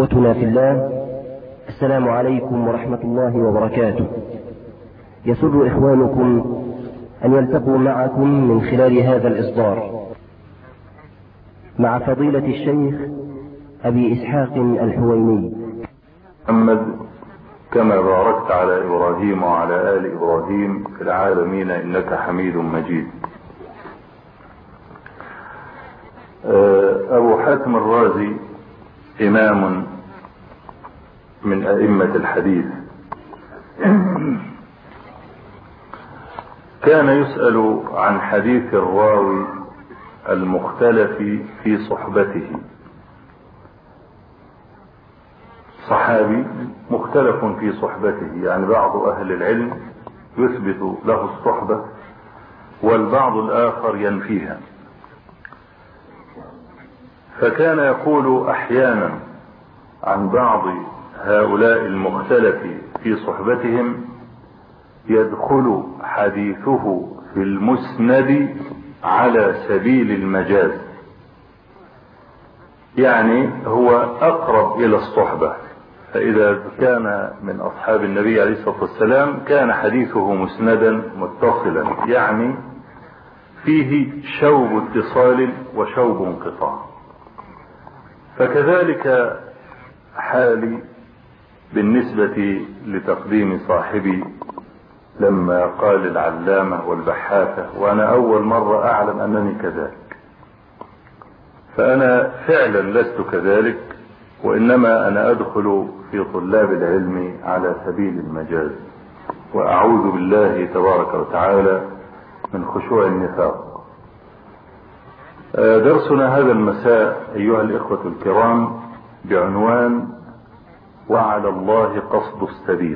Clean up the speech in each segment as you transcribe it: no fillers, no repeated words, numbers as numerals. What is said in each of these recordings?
إخوتنا في الله، السلام عليكم ورحمة الله وبركاته. يسر إخوانكم أن يلتقوا معكم من خلال هذا الإصدار مع فضيلة الشيخ أبي إسحاق الحويني. محمد كما باركت على إبراهيم وعلى آل إبراهيم في العالمين إنك حميد مجيد. أبو حاتم الرازي إمام من أئمة الحديث، كان يسأل عن حديث الراوي المختلف في صحبته. صحابي مختلف في صحبته، يعني بعض أهل العلم يثبت له الصحبة والبعض الآخر ينفيها، فكان يقول أحيانا عن بعض هؤلاء المختلف في صحبتهم: يدخل حديثه في المسند على سبيل المجاز، يعني هو أقرب إلى الصحبة. فإذا كان من أصحاب النبي عليه الصلاة والسلام كان حديثه مسندا متصلا، يعني فيه شوب اتصال وشوب انقطاع. فكذلك حالي بالنسبة لتقديم صاحبي لما قال العلامة والبحاثة، وأنا أول مرة أعلم أنني كذلك. فأنا فعلا لست كذلك، وإنما أنا أدخل في طلاب العلم على سبيل المجاز، وأعوذ بالله تبارك وتعالى من خشوع النفاق. درسنا هذا المساء أيها الإخوة الكرام بعنوان: وعلى الله قصد السبيل.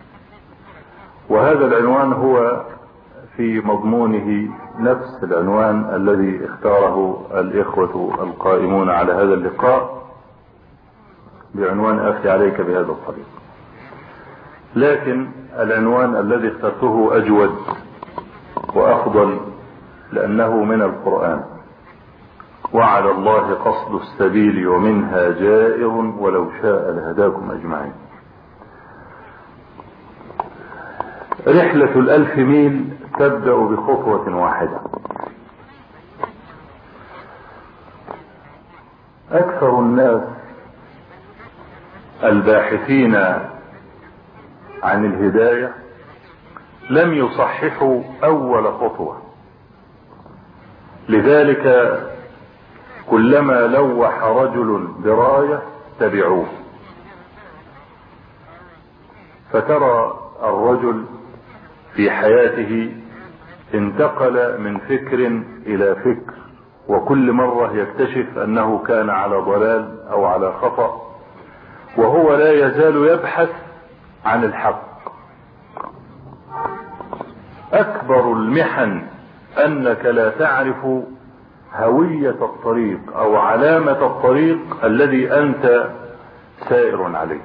وهذا العنوان هو في مضمونه نفس العنوان الذي اختاره الإخوة القائمون على هذا اللقاء بعنوان: أخي عليك بهذا الطريق. لكن العنوان الذي اخترته أجود وأفضل لأنه من القرآن: وعلى الله قصد السبيل ومنها جائر ولو شاء لهداكم أجمعين. رحلة 1000 ميل تبدأ بخطوة واحدة. أكثر الناس الباحثين عن الهداية لم يصححوا أول خطوة، لذلك كلما لوح رجل براية تبعوه، فترى الرجل في حياته انتقل من فكر إلى فكر، وكل مرة يكتشف أنه كان على ضلال أو على خطأ، وهو لا يزال يبحث عن الحق. أكبر المحن أنك لا تعرف هوية الطريق أو علامة الطريق الذي أنت سائر عليه.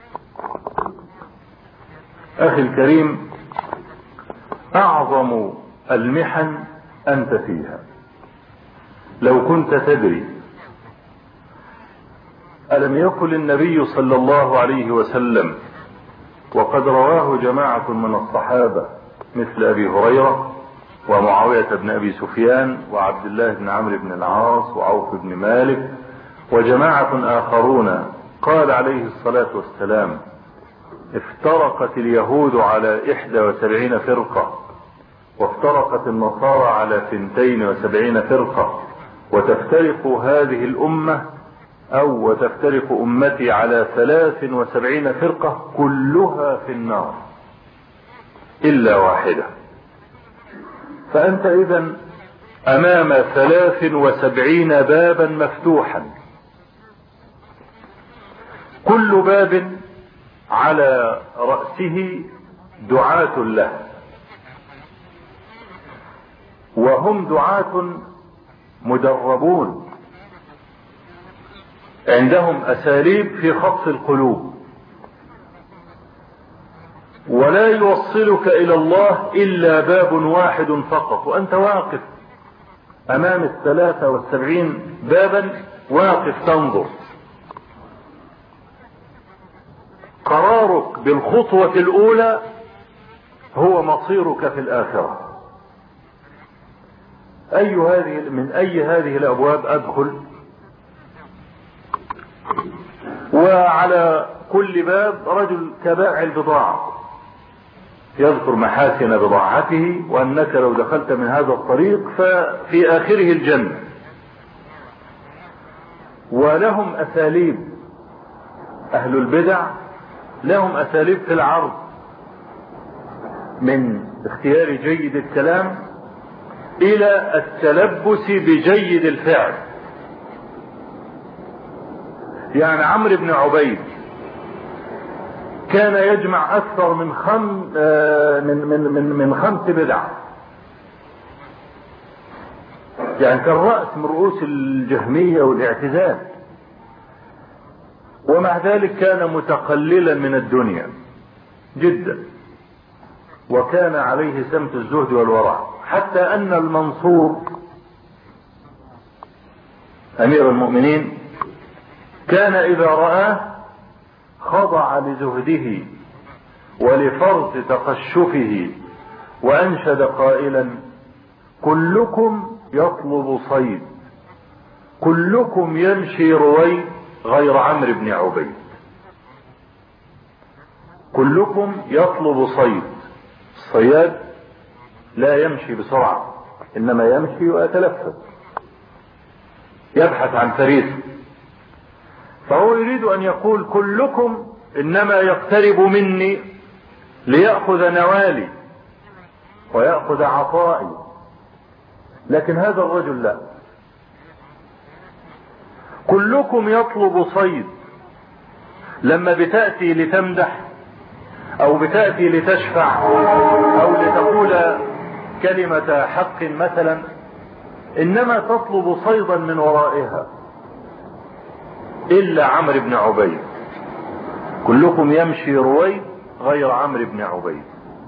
أخي الكريم، أعظم المحن أنت فيها. لو كنت تدري، ألم يقل النبي صلى الله عليه وسلم، وقد رواه جماعة من الصحابة مثل أبي هريرة ومعاوية بن أبي سفيان وعبد الله بن عمرو بن العاص وعوف بن مالك وجماعة آخرون، قال عليه الصلاة والسلام: افترقت اليهود على 71 فرقة، وافترقت النصارى على 72 فرقة، وتفترق هذه الأمة أو وتفترق أمتي على 73 فرقة كلها في النار إلا واحدة. فأنت إذن أمام 73 بابا مفتوحا، كل باب على رأسه دعاة له، وهم دعاة مدربون عندهم أساليب في خطف القلوب، ولا يوصلك إلى الله إلا باب واحد فقط، وأنت واقف أمام 73 بابا واقف تنظر. بالخطوة الأولى هو مصيرك في الآخرة. من أي هذه الأبواب أدخل؟ وعلى كل باب رجل كبائع البضاعة يذكر محاسن بضاعته، وأنك لو دخلت من هذا الطريق ففي آخره الجنة. ولهم أساليب، أهل البدع لهم أساليب في العرض، من اختيار جيد الكلام إلى التلبس بجيد الفعل. يعني عمرو بن عبيد كان يجمع أكثر من 5 بدع، يعني كان رأس من رؤوس الجهمية والاعتزال، ومع ذلك كان متقللا من الدنيا جدا، وكان عليه سمت الزهد والورع، حتى أن المنصور أمير المؤمنين كان إذا رآه خضع لزهده ولفرط تقشفه، وأنشد قائلا: كلكم يطلب صيد، كلكم يمشي رويد غير عمرو بن عبيد. كلكم يطلب صيد، الصياد لا يمشي بسرعة، إنما يمشي ويتلفت، يبحث عن فريسه. فهو يريد أن يقول كلكم إنما يقترب مني ليأخذ نوالي ويأخذ عطائي، لكن هذا الرجل لا، كلكم يطلب صيد. لما بتأتي لتمدح أو بتأتي لتشفع أو لتقول كلمة حق مثلا، إنما تطلب صيدا من ورائها، إلا عمرو بن عبيد. كلكم يمشي رويد غير عمرو بن عبيد،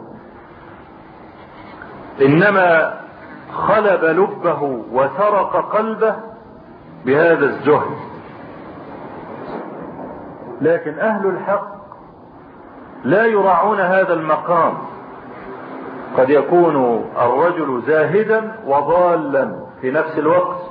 إنما خلب لبه وسرق قلبه بهذا الزهد. لكن أهل الحق لا يراعون هذا المقام. قد يكون الرجل زاهدا وضالا في نفس الوقت،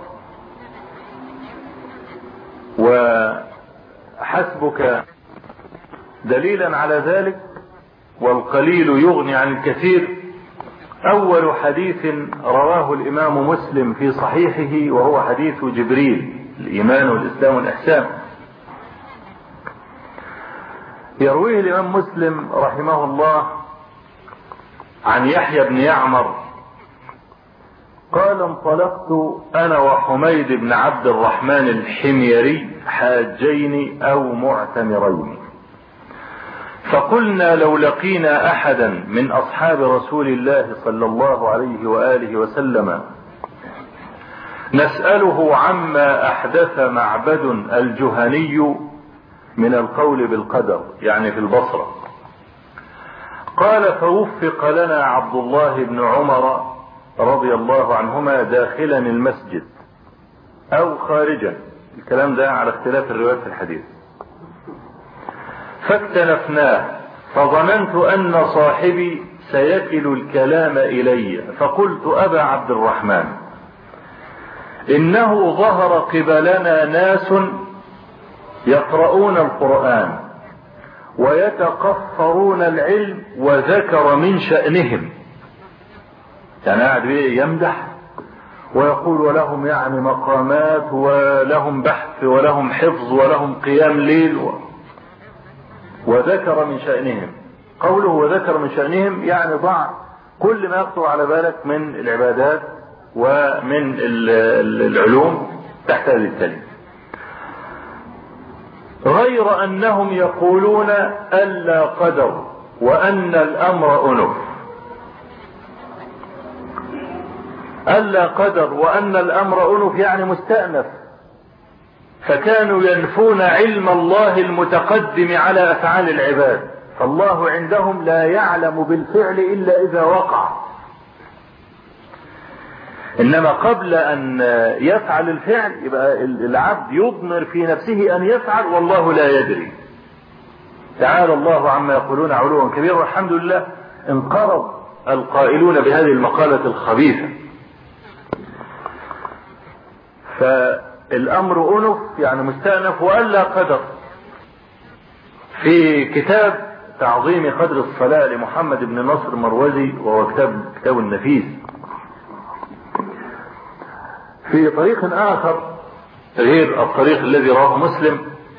وحسبك دليلا على ذلك، والقليل يغني عن الكثير. أول حديث رواه الإمام مسلم في صحيحه وهو حديث جبريل، الإيمان والإسلام والإحسان. يرويه الإمام مسلم رحمه الله عن يحيى بن يعمر قال: انطلقت أنا وحميد بن عبد الرحمن الحميري حاجين أو معتمرين، فقلنا لو لقينا أحدا من أصحاب رسول الله صلى الله عليه وآله وسلم نسأله عما أحدث معبد الجهني من القول بالقدر، يعني في البصرة. قال: فوفق لنا عبد الله بن عمر رضي الله عنهما داخلا المسجد أو خارجا، الكلام ده على اختلاف الروايات في الحديث، فاكتنفناه، فظننت أن صاحبي سيكل الكلام إلي، فقلت: أبا عبد الرحمن، إنه ظهر قبلنا ناس يقرؤون القرآن ويتقفرون العلم، وذكر من شأنهم، يعني قاعد يمدح ويقول ولهم يعني مقامات ولهم بحث ولهم حفظ ولهم قيام ليل وذكر من شأنهم. قوله وذكر من شأنهم يعني ضع كل ما يخطر على بالك من العبادات ومن العلوم تحت هذه الكلمة، غير أنهم يقولون ألا قدر وأن الأمر أنف. ألا قدر وأن الأمر أنف يعني مستأنف، فكانوا ينفون علم الله المتقدم على أفعال العباد، فالله عندهم لا يعلم بالفعل إلا إذا وقع، إنما قبل أن يفعل الفعل يبقى العبد يضمر في نفسه أن يفعل والله لا يدري. تعالى الله عما يقولون علوا كبيرا. والحمد لله انقرض القائلون بهذه المقالة الخبيثة. فالأمر أنف يعني مستأنف وألا قدر. في كتاب تعظيم قدر الصلاة لمحمد بن نصر مروزي، وهو كتاب النفيس، في طريق آخر غير الطريق الذي رواه مسلم،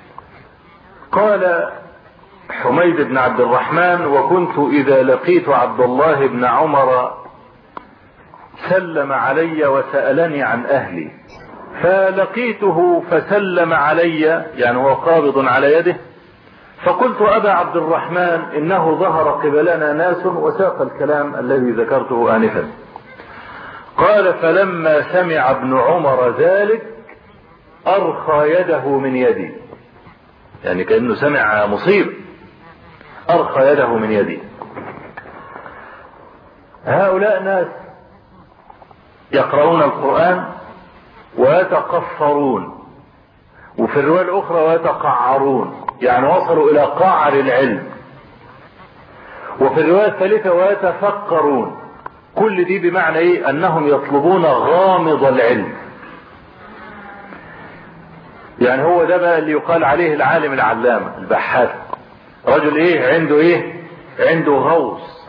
قال حميد بن عبد الرحمن: وكنت إذا لقيت عبد الله بن عمر سلم علي وسألني عن أهلي، فلقيته فسلم علي، يعني هو قابض على يده، فقلت: أبا عبد الرحمن، إنه ظهر قبلنا ناس، وساق الكلام الذي ذكرته آنفا. قال: فلما سمع ابن عمر ذلك أرخى يده من يدي، يعني كأنه سمع مصيبة، أرخى يده من يدي. هؤلاء ناس يقرؤون القرآن ويتقفرون، وفي الرواية الأخرى ويتقعرون، يعني وصلوا إلى قعر العلم، وفي الرواية الثالثة ويتفكرون. كل دي بمعنى إيه؟ أنهم يطلبون غامض العلم. يعني هو ده بقى اللي يقال عليه العالم العلامة البحاث، رجل إيه؟ عنده غوص،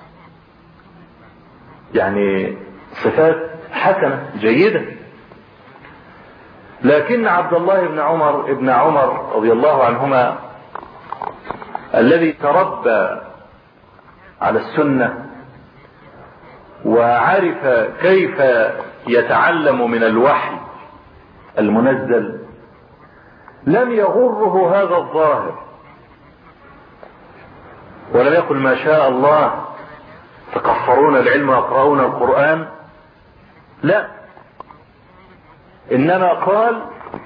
يعني صفات حسنة جيدة. لكن عبد الله بن عمر رضي الله عنهما، الذي تربى على السنة وعرف كيف يتعلم من الوحي المنزل، لم يغره هذا الظاهر، ولم يقل ما شاء الله تكفرون العلم ويقرؤون القرآن، لا، إنما قال: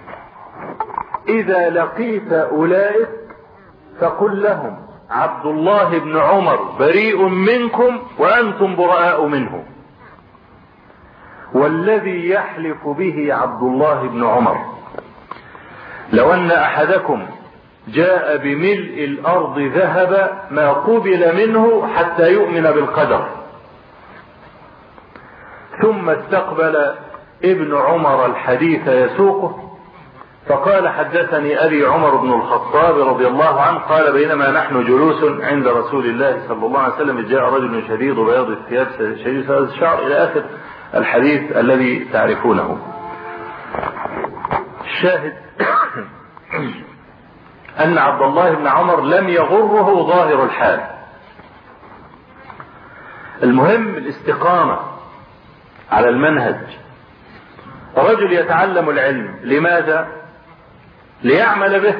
إذا لقيت أولئك فقل لهم عبد الله بن عمر بريء منكم وأنتم براء منه، والذي يحلف به عبد الله بن عمر لو أن أحدكم جاء بملء الأرض ذهب ما قبل منه حتى يؤمن بالقدر. ثم استقبل ابن عمر الحديث يسوقه، فقال: حدثني أبي عمر بن الخطاب رضي الله عنه قال: بينما نحن جلوس عند رسول الله صلى الله عليه وسلم جاء رجل شديد بياض الثياب شديد سواد الشعر، إلى آخر الحديث الذي تعرفونه. الشاهد أن عبد الله بن عمر لم يغره ظاهر الحال. المهم الاستقامة على المنهج. رجل يتعلم العلم، لماذا؟ ليعمل به.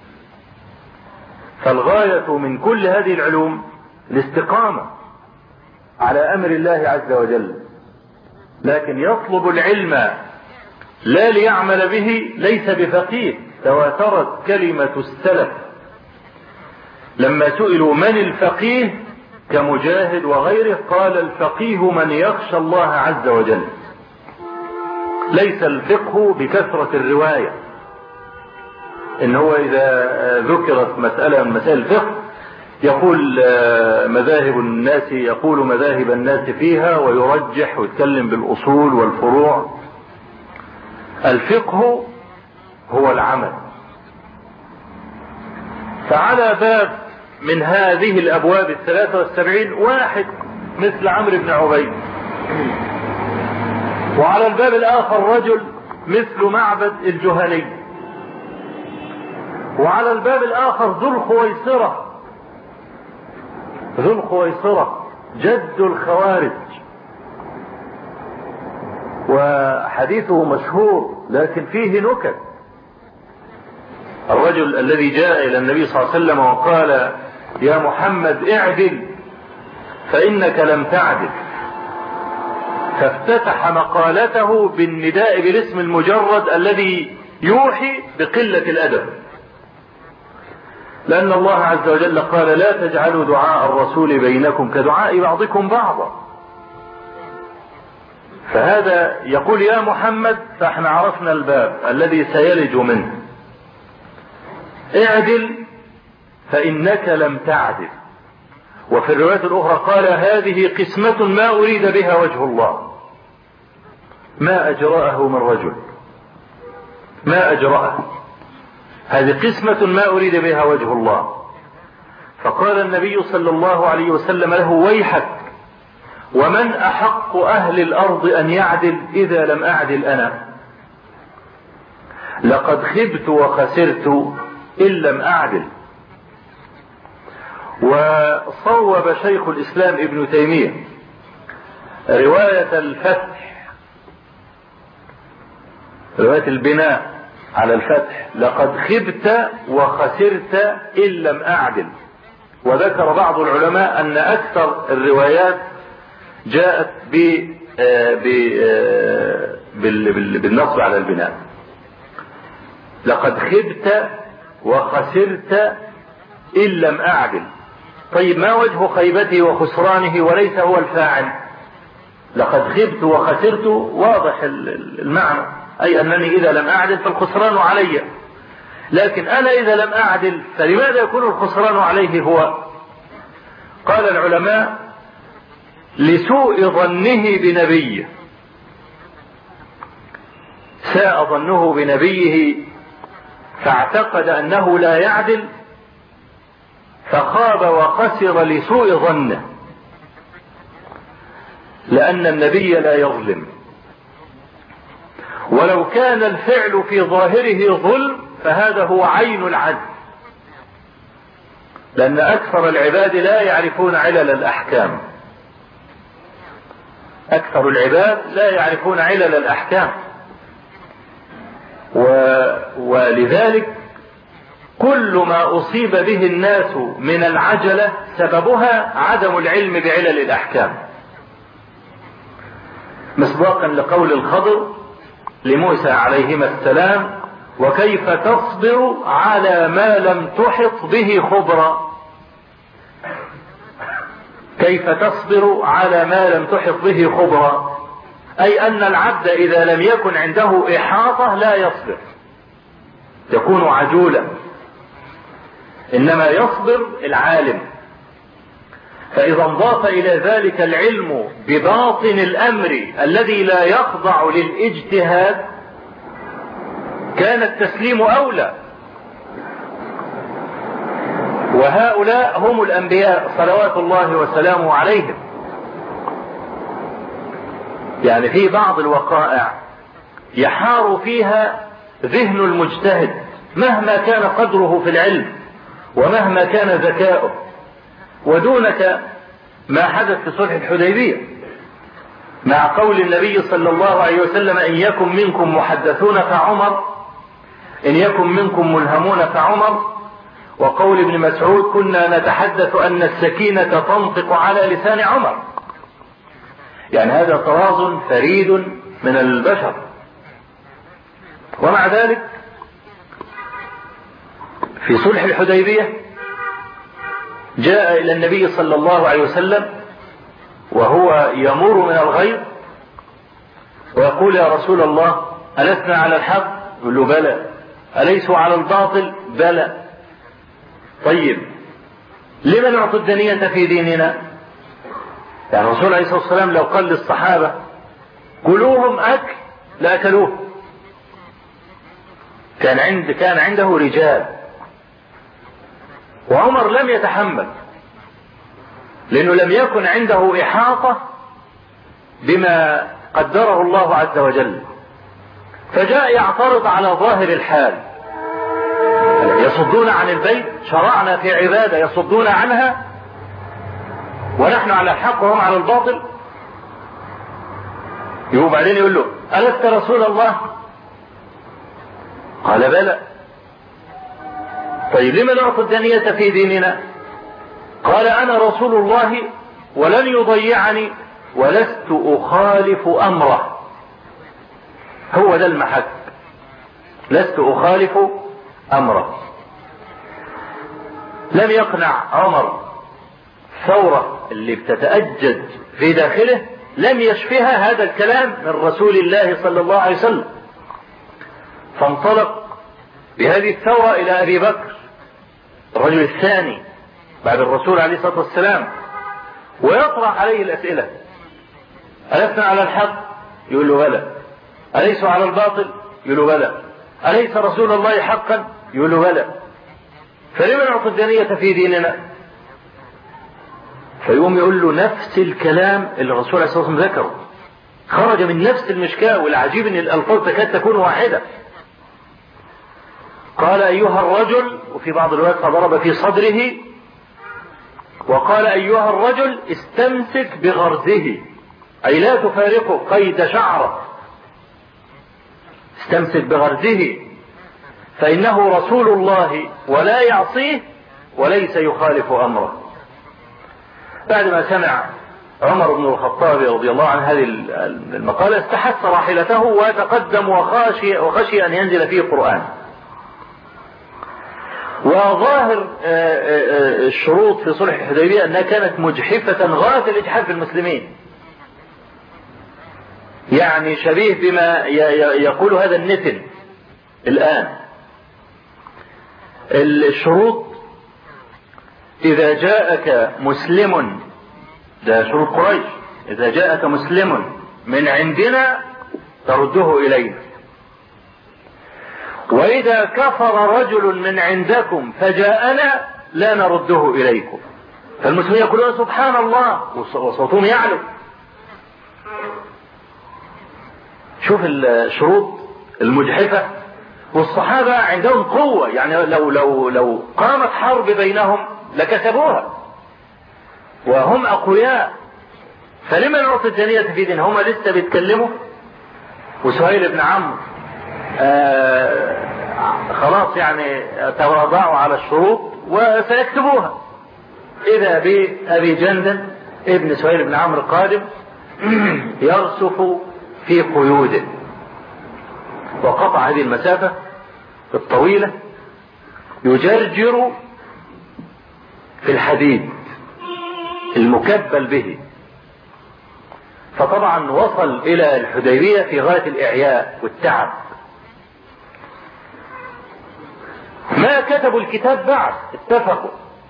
فالغاية من كل هذه العلوم الاستقامة على أمر الله عز وجل. لكن يطلب العلم لا ليعمل به ليس بفقيه. تواترت كلمة السلف لما سئلوا من الفقيه كمجاهد وغيره، قال: الفقيه من يخشى الله عز وجل. ليس الفقه بكثرة الرواية، إن هو إذا ذكرت مسألة من مسائل الفقه يقول مذاهب الناس، يقول مذاهب الناس فيها ويرجح ويتكلم بالأصول والفروع. الفقه هو العمل. فعلى باب من هذه الأبواب 73 واحد مثل عمرو بن عبيد، وعلى الباب الآخر رجل مثل معبد الجهني، وعلى الباب الآخر ذو الخويصرة جد الخوارج، وحديثه مشهور لكن فيه نكت. الرجل الذي جاء إلى النبي صلى الله عليه وسلم وقال: يا محمد اعدل فإنك لم تعدل، فافتتح مقالته بالنداء بالاسم المجرد الذي يوحي بقلة الأدب، لأن الله عز وجل قال: لا تجعلوا دعاء الرسول بينكم كدعاء بعضكم بعضا. فهذا يقول يا محمد، فاحنا عرفنا الباب الذي سيلج منه. اعدل فإنك لم تعدل. وفي الرواية الأخرى قال هذه قسمة ما أريد بها وجه الله. ما أجرأه من رجل، ما أجرأه، هذه قسمة ما أريد بها وجه الله. فقال النبي صلى الله عليه وسلم له ويحك، ومن أحق أهل الأرض أن يعدل إذا لم أعدل أنا؟ لقد خبت وخسرت إن لم أعدل. وصوب شيخ الإسلام ابن تيمية رواية الفتح، رواية البناء على الفتح، لقد خبت وخسرت إن لم أعدل. وذكر بعض العلماء أن أكثر الروايات جاءت بالنصب على البناء. لقد خبت وخسرت إن لم أعدل. طيب ما وجه خيبته وخسرانه وليس هو الفاعل؟ لقد خبت وخسرت واضح المعنى، أي أنني إذا لم أعدل فالخسران علي، لكن أنا إذا لم أعدل فلماذا يكون الخسران عليه هو؟ قال العلماء لسوء ظنه بنبيه، ساء ظنه بنبيه فاعتقد أنه لا يعدل فخاب وخسر لسوء ظنه، لأن النبي لا يظلم. ولو كان الفعل في ظاهره ظلم فهذا هو عين العدل، لأن أكثر العباد لا يعرفون علل الأحكام، أكثر العباد لا يعرفون علل الأحكام. ولذلك كل ما أصيب به الناس من العجلة سببها عدم العلم بعلل الأحكام، مصداقا لقول الخضر لموسى عليهما السلام وكيف تصبر على ما لم تحط به خبرا. كيف تصبر على ما لم تحط به خبرا، أي أن العبد إذا لم يكن عنده إحاطة لا يصبر، يكون عجولا، إنما يصبر العالم. فإذا انضاف إلى ذلك العلم بباطن الأمر الذي لا يخضع للاجتهاد كان التسليم أولى. وهؤلاء هم الأنبياء صلوات الله وسلامه عليهم. يعني في بعض الوقائع يحار فيها ذهن المجتهد مهما كان قدره في العلم ومهما كان ذكاؤه، ودونك ما حدث في صلح الحديبية مع قول النبي صلى الله عليه وسلم إن يكن منكم محدثون فعمر، إن يكن منكم ملهمون فعمر، وقول ابن مسعود كنا نتحدث أن السكينة تنطق على لسان عمر. يعني هذا طراز فريد من البشر. ومع ذلك في صلح الحديبية جاء إلى النبي صلى الله عليه وسلم وهو يمور من الغيظ ويقول يا رسول الله ألسنا على الحق؟ يقول له بلى. أليسوا على الباطل؟ بلى. طيب لما نعطي الدنية في ديننا؟ يعني الرسول عليه الصلاة والسلام لو قال للصحابة كلوهم أكل لأكلوه، كان عنده رجال. وعمر لم يتحمل لأنه لم يكن عنده إحاطة بما قدره الله عز وجل، فجاء يعترض على ظاهر الحال. يصدون عن البيت، شرعنا في عبادة يصدون عنها ونحن على الحق وهم على الباطل. يقول بعدين يقول له ألست رسول الله؟ قال بلى. طيب لما نعطي الدنية في ديننا؟ قال أنا رسول الله ولن يضيعني ولست أخالف أمره. هو ده المحك، لست أخالف أمره. لم يقنع عمر ثورة اللي بتتأجج في داخله، لم يشفها هذا الكلام من رسول الله صلى الله عليه وسلم، فانطلق بهذه الثورة إلى أبي بكر الرجل الثاني بعد الرسول عليه الصلاة والسلام، ويطرح عليه الأسئلة: ألسنا على الحق؟ يقول له بلى. أليسوا على الباطل؟ يقول له بلى. أليس رسول الله حقا؟ يقول له بلى. فلما نعطي الدنية في ديننا؟ فيقوم يقول له نفس الكلام اللي الرسول عليه الصلاة والسلام ذكره، خرج من نفس المشكاة. والعجيب ان الألفاظ تكاد تكون واحدة. قال أيها الرجل، وفي بعض الروايات فضرب في صدره، وقال أيها الرجل استمسك بغرزه، أي لا تفارقه قيد شعره، استمسك بغرزه فإنه رسول الله ولا يعصيه وليس يخالف أمره. بعد ما سمع عمر بن الخطاب رضي الله عنه هذه المقالة استحث راحلته وتقدم وخشي أن ينزل فيه قرآن. وظاهر الشروط في صلح الحديبية أنها كانت مجحفة غاية الإجحاف في المسلمين، يعني شبيه بما يقول هذا النتن الآن. الشروط: إذا جاءك مسلم، ده شروط قريش، إذا جاءك مسلم من عندنا ترده إلينا، وإذا كفر رجل من عندكم فجاءنا لا نرده إليكم. فالمسلمين يقولون سبحان الله وصوتهم يعلو. شوف الشروط المجحفة. والصحابة عندهم قوة، يعني لو قامت حرب بينهم لكسبوها، وهم أقوياء. فلما نعطي الدنية في دين؟ هم لسه بيتكلموا، وسهيل بن عمرو خلاص يعني تواضعوا على الشروط وسيكتبوها. إذا بأبي جندل ابن سهيل بن عمرو قادم يرسف في قيوده، وقطع هذه المسافة الطويلة، يجرجر في الحديد المكبل به. فطبعا وصل إلى الحديبية في غاية الإعياء والتعب. ما كتبوا الكتاب بعد، اتفقوا: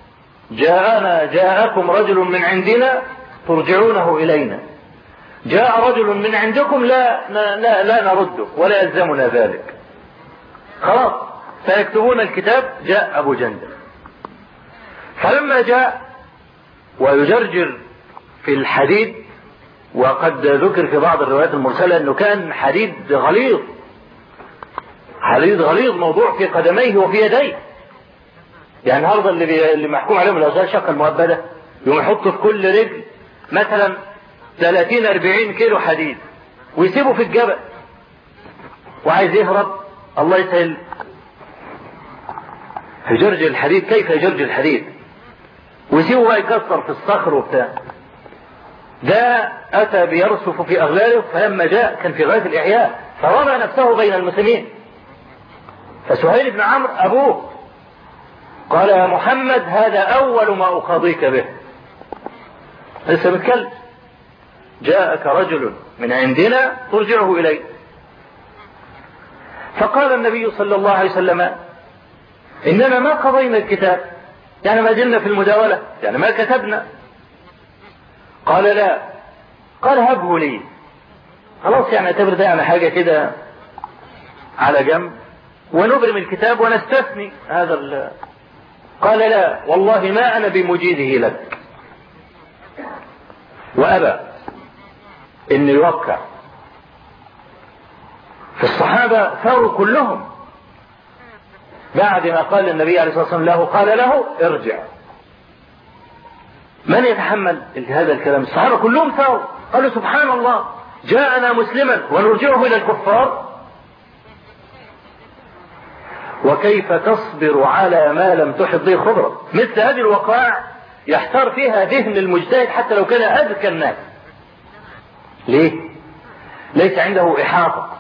جاءكم رجل من عندنا ترجعونه إلينا، جاء رجل من عندكم لا نرده ولا يلزمنا ذلك. خلاص سيكتبون الكتاب. جاء أبو جندل، فلما جاء ويجرجر في الحديد، وقد ذكر في بعض الروايات المرسلة أنه كان حديد غليظ، حديد غليظ موضوع في قدميه وفي يديه. يعني النهارده اللي محكوم عليهم الأوزان الشقة المؤبدة يوم يحط في كل رجل مثلا 30-40 كيلو حديد، ويسيبه في الجبل وعايز يهرب، الله يسهل يجرجر الحديد. كيف يجرجر الحديد؟ ويسيبه بقى يكسر في الصخر وبتاع. ده أتى بيرسف في أغلاله، فلما جاء كان في غاية الإعياء، فرمى نفسه بين المسلمين. فسهيل بن عمرو أبوه قال: يا محمد هذا أول ما أخاضيك به. لسه بتكلم: جاءك رجل من عندنا ترجعه إليه. فقال النبي صلى الله عليه وسلم: إننا ما قضينا الكتاب، يعني ما زلنا في المداولة، يعني ما كتبنا. قال: لا. قال: هبه لي، خلاص يعني اعتبر ده يعني حاجة كده على جنب، ونبرم الكتاب ونستثني هذا قال: لا والله ما أنا بمجيده لك. وأبى إن يوقع. في الصحابة ثاروا كلهم بعد ما قال النبي عليه الصلاة والسلام له، قال له: ارجع. من يتحمل هذا الكلام؟ الصحابة كلهم ثاروا، قالوا: سبحان الله، جاءنا مسلما ونرجعه إلى الكفار؟ وكيف تصبر على ما لم تحط به خبرة؟ مثل هذه الوقائع يحتار فيها ذهن المجتهد حتى لو كان أذكى الناس. ليه؟ ليس عنده إحاطة.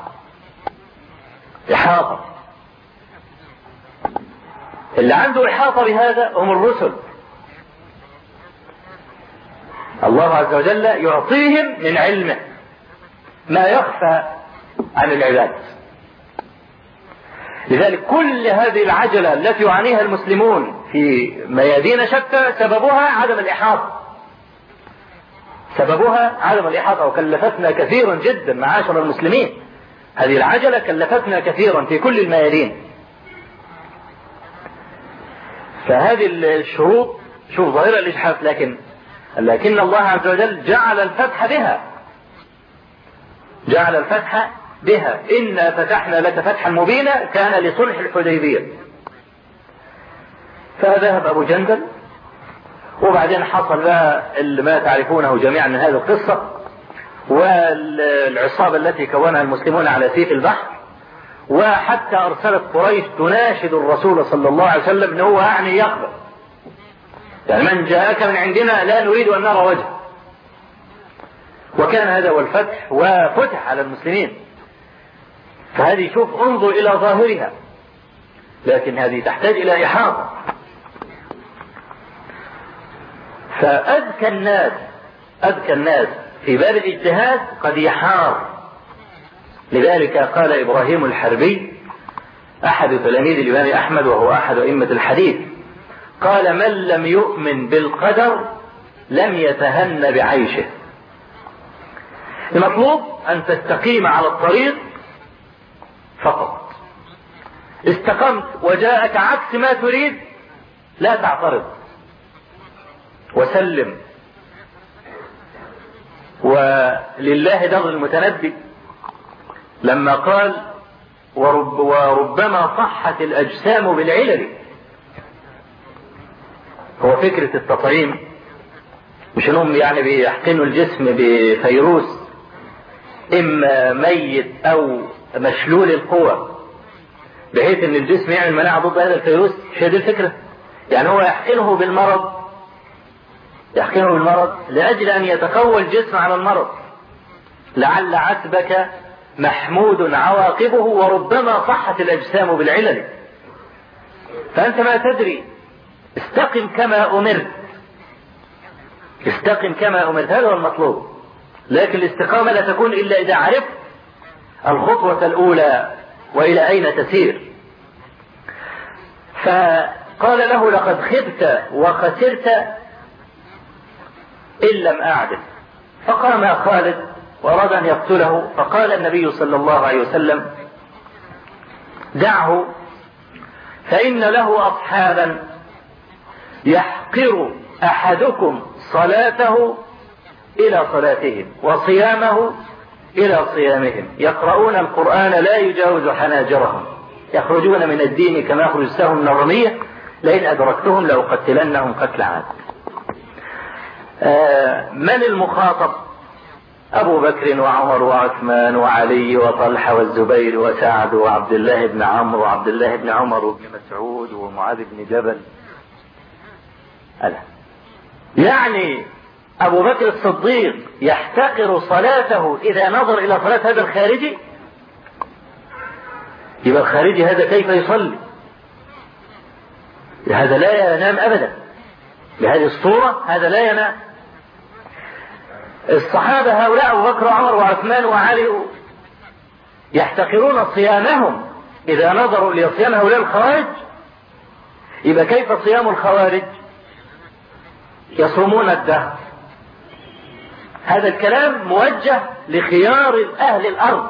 اللي عنده إحاطة بهذا هم الرسل. الله عز وجل يعطيهم من علمه ما يخفى عن العباد. لذلك كل هذه العجلة التي يعانيها المسلمون في ميادين شتى سببها عدم الإحاطة، سببها عدم الإحاطة، وكلفتنا كثيرا جدا معاشر المسلمين. هذه العجلة كلفتنا كثيرا في كل الميادين. فهذه الشروط، شوف ظاهرة الإجحاف، لكن الله عز وجل جعل الفتح بها، جعل الفتح بها. إنا فتحنا لك فتحا مبينا كان لصلح الحديبية. فذهب أبو جندل، وبعدين حصل بقى ما تعرفونه جميعا من هذه القصة، والعصابة التي كونها المسلمون على سيف البحر، وحتى أرسلت قريش تناشد الرسول صلى الله عليه وسلم أنه هو يعني يقبل، يعني من جاءك من عندنا لا نريد أن نرى وجهه. وكان هذا هو الفتح، وفتح على المسلمين. فهذه شوف انظر إلى ظاهرها، لكن هذه تحتاج إلى إحاطة. فأذكى الناس في باب الاجتهاد قد يحار. لذلك قال إبراهيم الحربي أحد تلاميذ الإمام أحمد وهو أحد أئمة الحديث، قال: من لم يؤمن بالقدر لم يتهن بعيشه. المطلوب أن تستقيم على الطريق فقط. استقمت وجاءك عكس ما تريد لا تعترض وسلم. ولله در المتنبي لما قال: وربما صحت الأجسام بالعلل. هو فكرة التطعيم مش انهم يعني بيحقنوا الجسم بفيروس اما ميت او مشلول القوى بحيث ان الجسم يعمل مناعة ضد هذا الفيروس. مش هذه الفكرة. يعني هو يحقنه بالمرض لأجل أن يتقوى الجسم على المرض. لعل عتبك محمود عواقبه وربما صحت الأجسام بالعلل. فأنت ما تدري، استقم كما أمرت، هذا هو المطلوب. لكن الاستقامة لا تكون إلا إذا عرفت الخطوة الأولى وإلى أين تسير. فقال له: لقد خبت وخسرت إن لم أعدل. فقام خالد وأراد أن يقتله، فقال النبي صلى الله عليه وسلم: دعه، فإن له أصحابا يحقر أحدكم صلاته إلى صلاتهم وصيامه إلى صيامهم، يقرؤون القرآن لا يجاوز حناجرهم، يخرجون من الدين كما يخرج السهم من الرمية، لئن أدركتهم لأقتلنهم قتل عاد. من المخاطب؟ أبو بكر وعمر وعثمان وعلي وطلحة والزبير وسعد وعبد الله بن عمرو وعبد الله بن عمر وابن مسعود ومعاذ بن جبل. يعني أبو بكر الصديق يحتقر صلاته إذا نظر إلى صلاة هذا الخارجي؟ يبقى الخارجي هذا كيف يصلي؟ هذا لا ينام أبدا بهذه الصورة، هذا لا ينام. الصحابة هؤلاء أبو بكر وعمر وعثمان وعلي يحتقرون صيامهم إذا نظروا لصيام هؤلاء الخوارج. يبقى كيف صيام الخوارج؟ يصومون الدهر. هذا الكلام موجه لخيار أهل الأرض،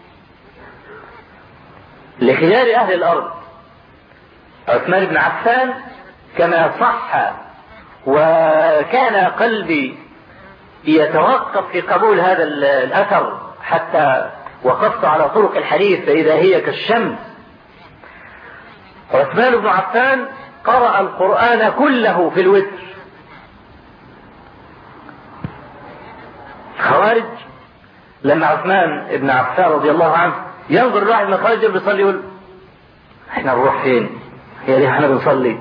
لخيار أهل الأرض. عثمان بن عفان كما صح وكان قلبي يتوقف في قبول هذا الأثر حتى وقفت على طرق الحديث فإذا هي كالشمس. عثمان بن عفان قرأ القرآن كله في الوتر. خوارج لما عثمان بن عفان رضي الله عنه ينظر الواحد من الخوارج بيصلي يقول: احنا نروح فين؟ هي دي احنا بنصلي.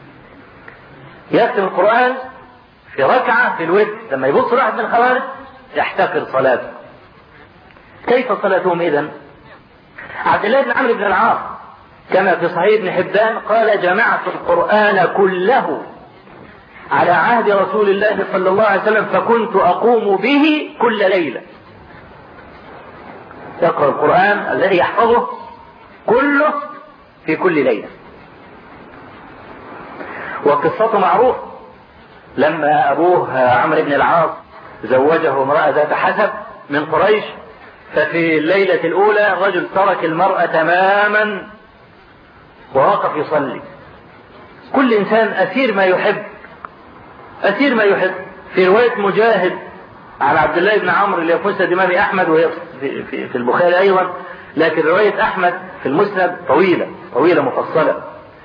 يختم القرآن في ركعة في الوتر. لما يبص واحد من الخوارج يحتقر صلاته. كيف صلاتهم إذن؟ عبد الله بن عمرو بن العاص كما في صحيح ابن حبان قال: جمعت القرآن كله على عهد رسول الله صلى الله عليه وسلم فكنت أقوم به كل ليلة. يقرأ القرآن الذي يحفظه كله في كل ليلة. وقصته معروف، لما أبوه عمرو بن العاص زوجه امرأة ذات حسب من قريش، ففي الليلة الأولى الرجل ترك المرأة تماما ووقف يصلي. كل إنسان أسير ما يحب، أسير ما يحب. في رواية مجاهد عن عبد الله بن عمرو اللي في مسند الإمام أحمد، وهي في البخاري أيضا، لكن رواية أحمد في المسند طويلة مفصلة.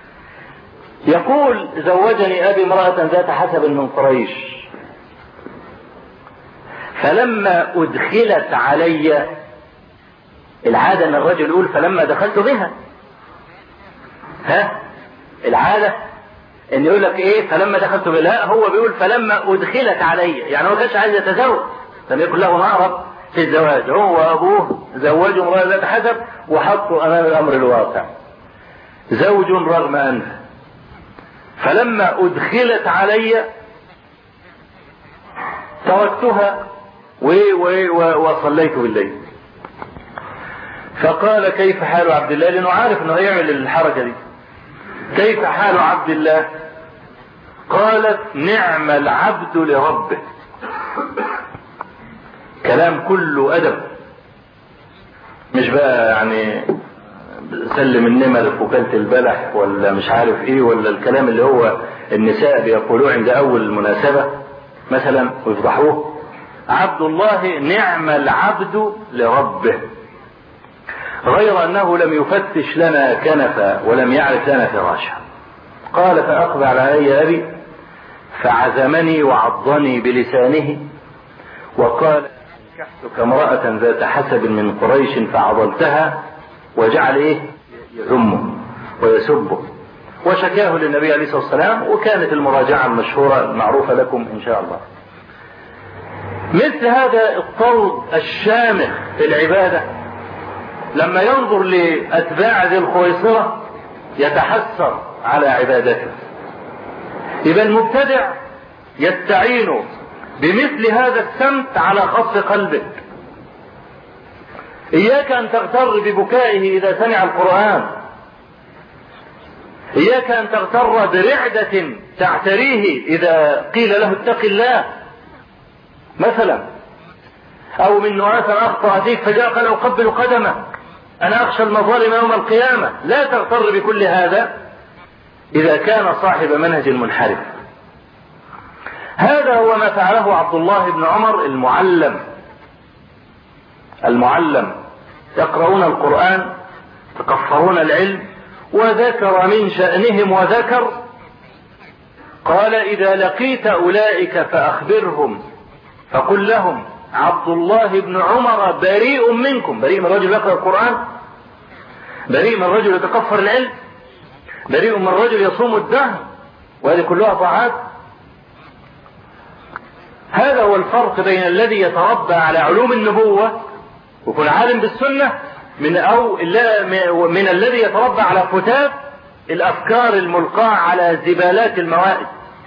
يقول: زوجني أبي امرأة ذات حسب من قريش، فلما أدخلت علي، العادة أن الرجل يقول فلما دخلت بها، العادة أن يقول لك إيه فلما دخلت بها، لا، هو بيقول فلما أدخلت علي، يعني هو كانش عايز يتزوج، لم يكن له مهرب في الزواج، هو وأبوه زوجوا امرأة ذات حسب وحطوا أمام الأمر الواقع، زوج رغم أنفه. فلما أدخلت علي تركتها وصليت بالليل. فقال: كيف حال عبد الله؟ لأنه عارف أنه يعمل الحركة دي. كيف حال عبد الله؟ قالت: نعم العبد لربه. كلام كله أدب، مش بقى يعني سلم النمر في وكالة البلح ولا مش عارف ايه، ولا الكلام اللي هو النساء بيقولوه عند اول مناسبة مثلا ويفضحوه. عبد الله نعم العبد لربه، غير انه لم يفتش لنا كنفا ولم يعرف لنا فراشا. قال: فاقبل علي ابي فعزمني وعضني بلسانه وقال: انكحتك امرأة ذات حسب من قريش فعضلتها، وجعل ايه يذمه ويسبه وشكاه للنبي عليه الصلاة والسلام. وكانت المراجعة المشهورة المعروفة لكم ان شاء الله. مثل هذا الطرد الشامخ في العبادة لما ينظر لأتباع ذي الخويصرة يتحسر على عبادته. إذا المبتدع يستعين بمثل هذا السمت على خص قلبك. إياك أن تغتر ببكائه إذا سمع القرآن، إياك أن تغتر برعدة تعتريه إذا قيل له اتق الله مثلا، أو من نعاس أخطأ فيك فجاء قال أقبل قدمه أنا أخشى المظالم يوم القيامة. لا تغتر بكل هذا إذا كان صاحب منهج منحرف. هذا هو ما فعله عبد الله بن عمر المعلم يقرؤون القرآن تكفرون العلم. وذكر من شأنهم وذكر قال: إذا لقيت أولئك فأخبرهم فقل لهم عبد الله بن عمر بريء منكم. بريء من رجل يقرأ القرآن، بريء من رجل يتكفر العلم، بريء من رجل يصوم الدهر، وهذه كلها طاعات. هذا هو الفرق بين الذي يتربى على علوم النبوة ويكون عالم بالسنة من الذي يتربى على فتات الأفكار الملقاة على زبالات الموائد.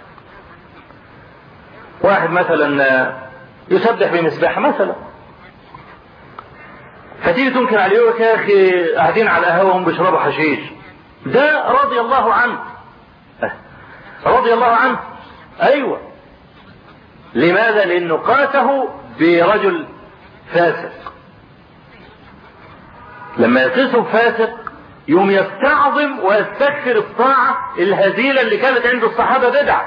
واحد مثلا يسبح بمسبح مثلا، فتيجي تنكر عليه يا أخي قاعدين على القهوة وهم بيشربوا حشيش. ده رضي الله عنه، رضي الله عنه. أيوة، لماذا؟ لأنه قاسه برجل فاسق. لما يقيسه فاسق يوم يستعظم ويستكثر الطاعة الهزيلة اللي كانت عند الصحابة بدعة،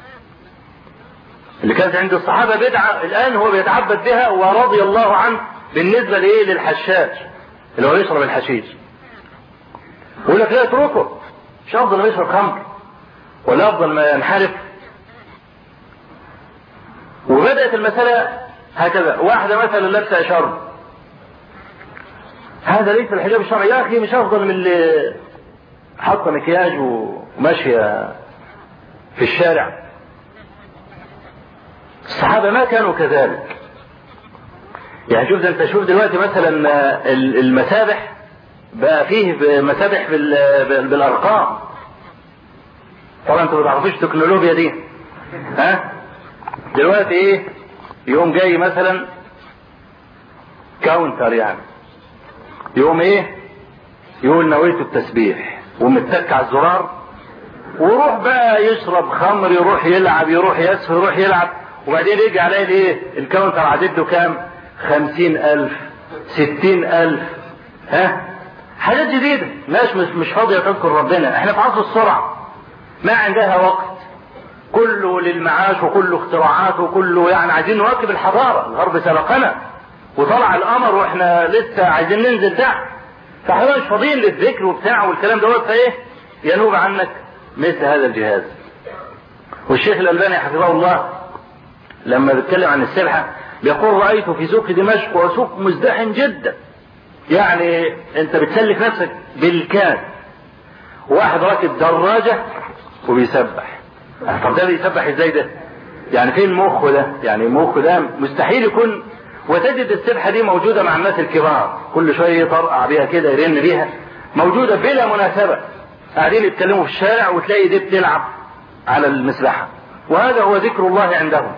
اللي كانت عند الصحابة بدعة الآن هو بيتعبد بها ورضي الله عنه. بالنسبة للحشاش اللي هو يشرب الحشيش يقول لك لا اتركه، مش أفضل ما يشرب خمر ولا أفضل ما ينحرف. وبدأت المسألة هكذا. واحدة مثلا لابسة شرب، هذا ليس الحجاب الشرعي. يا أخي مش أفضل من اللي حاطة مكياج وماشية في الشارع. الصحابة ما كانوا كذلك. يعني شوف دلوقتي مثلا المسابح بقى فيه مسابح بالأرقام. طبعا انتوا ما تعرفوش التكنولوجيا دي. دلوقتي ايه يوم جاي مثلا كاونتر، يعني يوم ايه يقول نويت التسبيح ومتك على الزرار، ويروح بقى يشرب خمر، يروح يلعب، يروح يسهر، يروح يلعب، وبعدين يجي عليه الايه الكاونتر عدده كام؟ 50,000 60,000. حاجات جديدة، ناس مش فاضية تذكر ربنا. احنا في عصر السرعة، ما عندها وقت، كله للمعاش وكله اختراعات وكله يعني عايزين نواكب الحضارة. الغرب سبقنا وطلع القمر واحنا لسه عايزين ننزل تحت، فاحنا مش فاضيين للذكر وبتاع والكلام دوت. فايه ينوب عنك مثل هذا الجهاز. والشيخ الألباني حفظه الله لما بيتكلم عن السبحة بيقول: رأيت في سوق دمشق وسوق مزدحم جدا، يعني انت بتسلك نفسك بالكاد، واحد راكب دراجة وبيسبح. طب ده بيسبح ازاي ده؟ يعني فين مخه ده؟ يعني مخه ده مستحيل يكون. وتجد السبحة دي موجودة مع الناس الكبار، كل شوية يطرقع بيها كده، يرن بيها، موجودة بلا مناسبة، قاعدين يتكلموا في الشارع وتلاقي دي بتلعب على المسبحة، وهذا هو ذكر الله عندهم.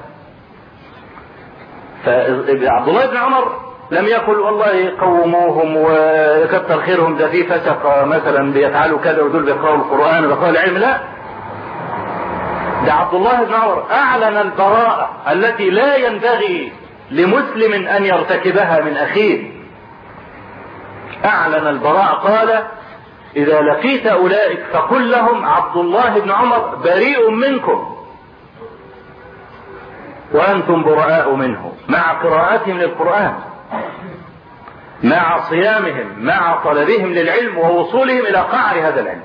فعبد الله بن عمر لم يقل والله قوموهم ويكتر خيرهم، ده في فسق مثلا بيفعلوا كذا ودول بيقرأوا القرآن وبيقرأوا العلم، لا، ده عبد الله بن عمر أعلن البراءة التي لا ينبغي لمسلم أن يرتكبها من أخيه. أعلن البراءة، قال: إذا لقيت أولئك فقل لهم عبد الله بن عمر بريء منكم وأنتم براء منه، مع قراءتهم للقرآن، مع صيامهم، مع طلبهم للعلم ووصولهم إلى قعر هذا العلم.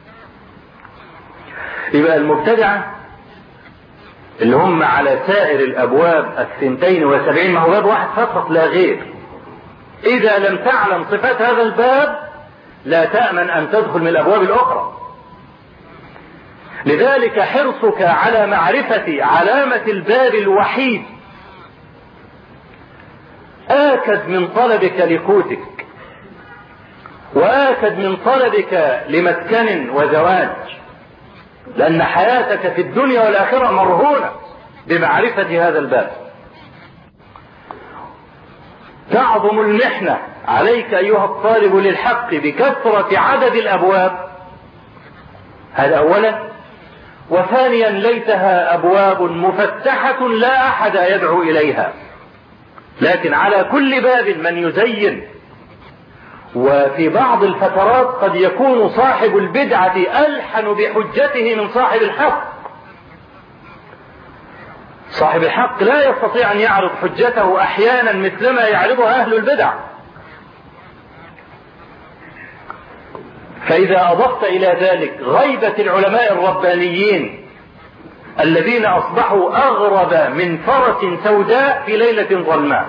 يبقى المبتدعة اللي هم على سائر الأبواب 72، ما هو باب واحد فقط لا غير، إذا لم تعلم صفات هذا الباب لا تأمن أن تدخل من الأبواب الأخرى. لذلك حرصك على معرفة علامة الباب الوحيد آكد من طلبك لقوتك، وآكد من طلبك لمسكن وزواج، لأن حياتك في الدنيا والآخرة مرهونة بمعرفة هذا الباب. تعظم المحنة عليك أيها الطالب للحق بكثرة عدد الأبواب، هذا أولا. وثانيا ليتها أبواب مفتحة لا أحد يدعو إليها، لكن على كل باب من يزين. وفي بعض الفترات قد يكون صاحب البدعة ألحن بحجته من صاحب الحق. صاحب الحق لا يستطيع أن يعرض حجته أحيانا مثلما يعرضها أهل البدع. فإذا أضفت إلى ذلك غيبة العلماء الربانيين الذين أصبحوا أغرب من فرس سوداء في ليلة ظلماء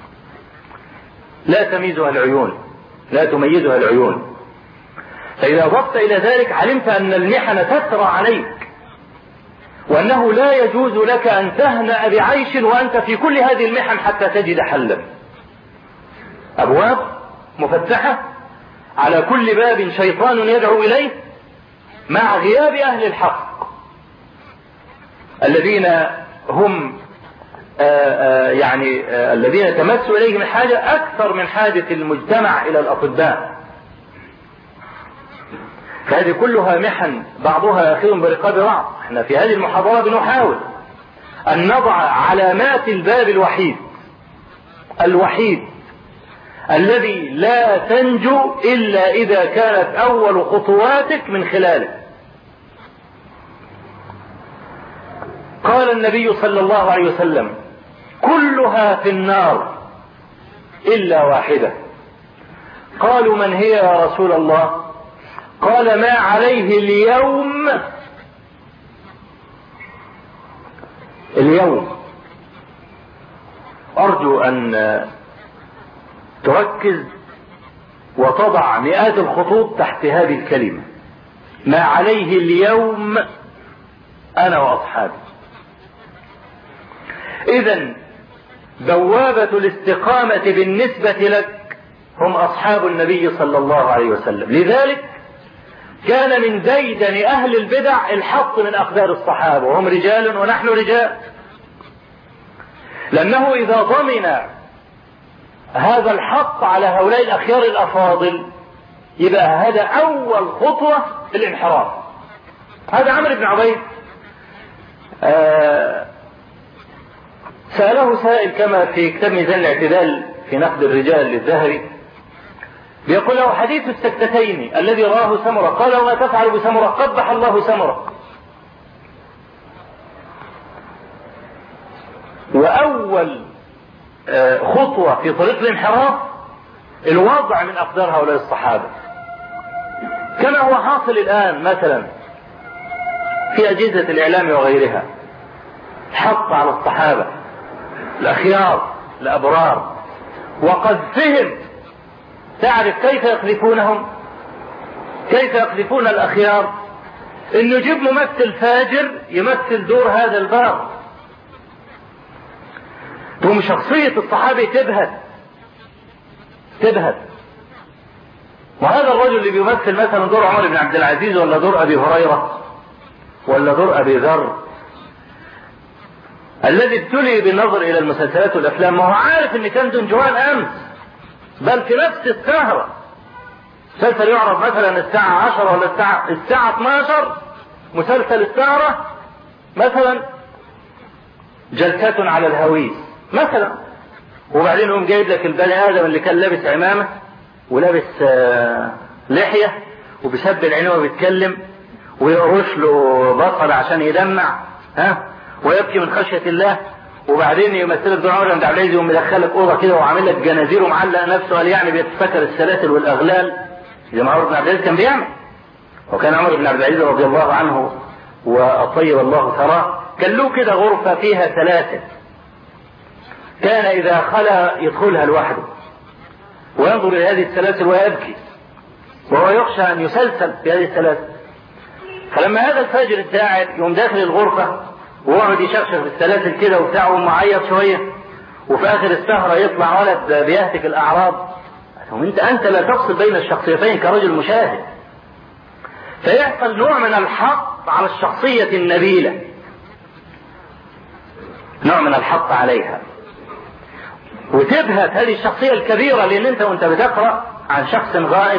لا تميزها العيون، لا تميزها العيون، فإذا أضفت إلى ذلك علمت أن المحن تترى عليك، وأنه لا يجوز لك أن تهنأ بعيش وأنت في كل هذه المحن حتى تجد حلا. أبواب مفتحة، على كل باب شيطان يدعو إليه، مع غياب أهل الحق الذين هم الذين تمسوا إليهم الحاجة أكثر من حاجة المجتمع إلى الأطباء. فهذه كلها محن بعضها أخير برقاب بعض. احنا في هذه المحاضرة بنحاول أن نضع علامات الباب الوحيد الذي لا تنجو إلا إذا كانت أول خطواتك من خلاله. قال النبي صلى الله عليه وسلم: كلها في النار إلا واحدة. قالوا: من هي يا رسول الله؟ قال: ما عليه اليوم. أرجو أن تركز وتضع مئات الخطوط تحت هذه الكلمة: ما عليه اليوم أنا وأصحابي. إذن بوابة الاستقامة بالنسبة لك هم أصحاب النبي صلى الله عليه وسلم. لذلك كان من ديدن أهل البدع الحط من أقدار الصحابة، وهم رجال ونحن رجال، لأنه إذا ضمن هذا الحق على هؤلاء الأخيار الأفاضل يبقى هذا أول خطوة في الانحراف. هذا عمرو بن عبيد سأله سائل كما في كتاب ميزان الاعتدال في نقد الرجال للذهبي، بيقول له حديث السكتتين الذي راه سمرة، قال وما تفعل بسمرة؟ قبح الله سمرة. وأول خطوة في طريق الانحراف الوضع من أقدار هؤلاء الصحابة، كما هو حاصل الآن مثلا في أجهزة الإعلام وغيرها، حط على الصحابة الأخيار الأبرار وقذفهم. تعرف كيف يقذفونهم؟ كيف يقذفون الأخيار؟ إنه يجيب ممثل فاجر يمثل دور هذا البار، ثم شخصية الصحابي تبهت. وهذا الرجل اللي بيمثل مثلا دور عمر بن عبد العزيز ولا دور أبي هريرة ولا دور أبي ذر، الذي ابتلي بالنظر إلى المسلسلات والأفلام، ما هو عارف إن كان دنجوان أمس، بل في نفس السهرة مسلسل يعرض مثلا الساعة 10 ولا الساعة 12 مسلسل السهرة مثلا جلسات على الهويس مثلا، وبعدين يقوم جايب لك البني آدم اللي كان لابس عمامة ولابس لحية وبيسب العين وبيتكلم ويقرش له بصل عشان يدمع ويبكي من خشية الله، وبعدين يمثلك دور عمر بن عبد العزيز يقوم مدخلك أوضة كده وعامل لك جنازير ومعلق نفسه، قال يعني بيتفكر السلاسل والأغلال زي ما عمر بن عبد العزيز كان بيعمل. وكان عمر بن عبد العزيز رضي الله عنه وأطيب الله ثراه كان له كده غرفة فيها سلاسل، كان إذا خلا يدخلها لوحده وينظر إلى هذه السلاسل ويبكي، وهو يخشى أن يسلسل في هذه السلاسل. فلما هذا الفاجر الداعر يقوم داخل الغرفة ويقعد يشخشخ بالسلاسل كده وبتاع ومعيط شوية، وفي آخر السهرة يطلع ولد بيهتك الأعراض، أنت لا تفصل بين الشخصيتين كرجل مشاهد، فيحصل نوع من الحط على الشخصية النبيلة، نوع من الحط عليها، وتبهت هذه الشخصية الكبيرة، لأن أنت وأنت بتقرأ عن شخص غائب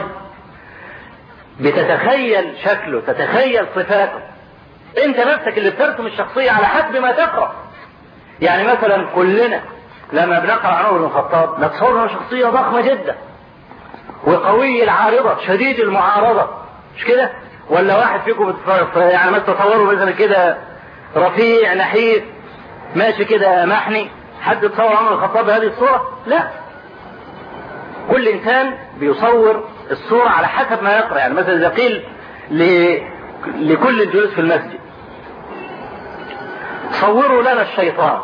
بتتخيل شكله، تتخيل صفاته، أنت نفسك اللي بترسم الشخصية على حسب ما تقرأ. يعني مثلا كلنا لما بنقرأ عن عمر بن الخطاب نتصور شخصية ضخمة جدا وقوي العارضة شديد المعارضة، مش كده؟ ولا واحد فيكم يعني ما تتصوروا مثلا كده رفيع نحيف ماشي كده محني، حد تصور عمر الخطاب بهذه الصورة؟ لا، كل انسان بيصور الصورة على حسب ما يقرأ. يعني مثلا اذا قيل لكل الجلوس في المسجد صوروا لنا الشيطان،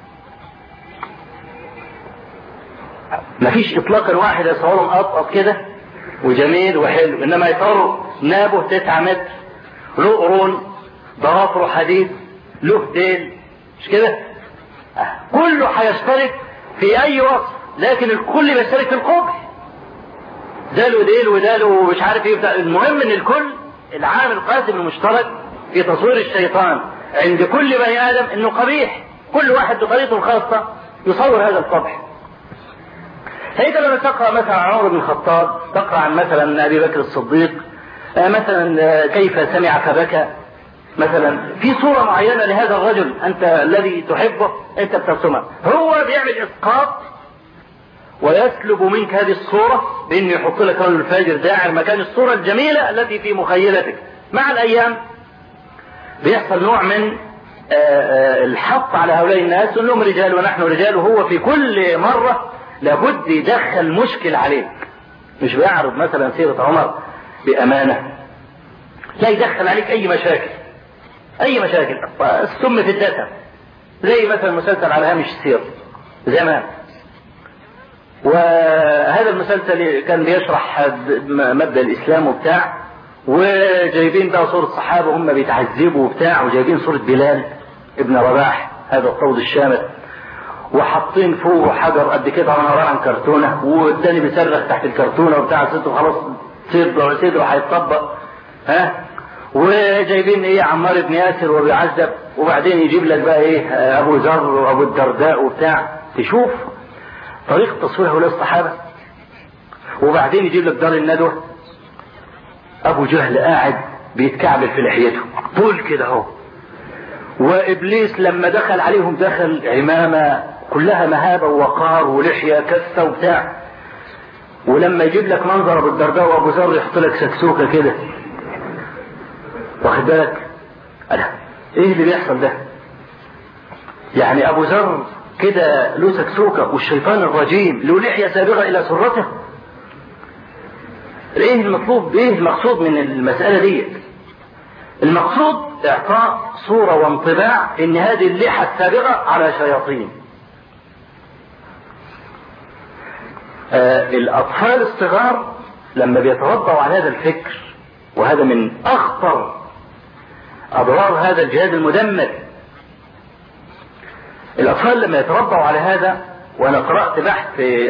مفيش اطلاقا واحد يصوره مقطط كده وجميل وحلو، انما يصوروا نابه 9 متر له قرون ضوافره حديد له ديل، مش كده؟ كله هيشترك في اي وصف، لكن الكل بيشترك في القبح، ده له ديل وده له مش عارف ايه. المهم ان الكل العامل القاسم المشترك في تصوير الشيطان عند كل بني ادم انه قبيح، كل واحد بطريقته الخاصة يصور هذا القبح. فإذا لما تقرأ مثلا عن عمر بن الخطاب، تقرأ عن مثلا أبي بكر الصديق مثلا كيف سمع فبكى مثلا، في صورة معينة لهذا الرجل أنت الذي تحبه أنت بترسمها، هو بيعمل إسقاط ويسلب منك هذه الصورة بأنه يحط لك رجل الفاجر داعر مكان الصورة الجميلة التي في مخيلتك. مع الأيام بيحصل نوع من الحط على هؤلاء الناس أنهم رجال ونحن رجال، وهو في كل مرة لابد يدخل مشكل عليك، مش بيعرض مثلا سيرة عمر بأمانة، لا يدخل عليك أي مشاكل السم في الدسم، زي مثلا مسلسل على هامش السير زمان. وهذا المسلسل كان بيشرح مبدأ الإسلام وبتاع، وجايبين بقى صورة الصحابة هم بيتعذبوا وبتاع، وجايبين صورة بلال ابن رباح هذا الطود الشامل، وحاطين فوق حجر قد كده عبارة عن كرتونة، والتاني بيصرخ تحت الكرتونة وبتاع صدره خلاص صدره هيتطبق وجايبين ايه عمار بن ياسر وبيعذب، وبعدين يجيب لك بقى ايه ابو ذر وابو الدرداء وبتاع. تشوف طريقة تصوير هؤلاء الصحابة، وبعدين يجيب لك دار الندوة ابو جهل قاعد بيتكعبل في لحيته طول كده اهو، وابليس لما دخل عليهم دخل عمامة كلها مهابة ووقار ولحية كثة وبتاع، ولما يجيب لك منظر ابو الدرداء وابو ذر يحط لك سكسوكة كده، واخد بالك؟ ايه اللي بيحصل ده؟ يعني ابو ذر كده له سكسوكة والشيطان الرجيم له لحية سابغة الى سرته. ايه المطلوب؟ ايه المقصود من المسألة دي؟ المقصود اعطاء صورة وانطباع ان هذه اللحى السابغة على شياطين. الاطفال الصغار لما بيتربوا على هذا الفكر، وهذا من اخطر اضرار هذا الجهاز المدمر، الاطفال لما يتربوا على هذا، وانا قرأت بحث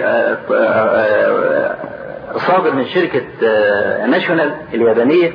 صادر من شركة ناشونال اليابانية،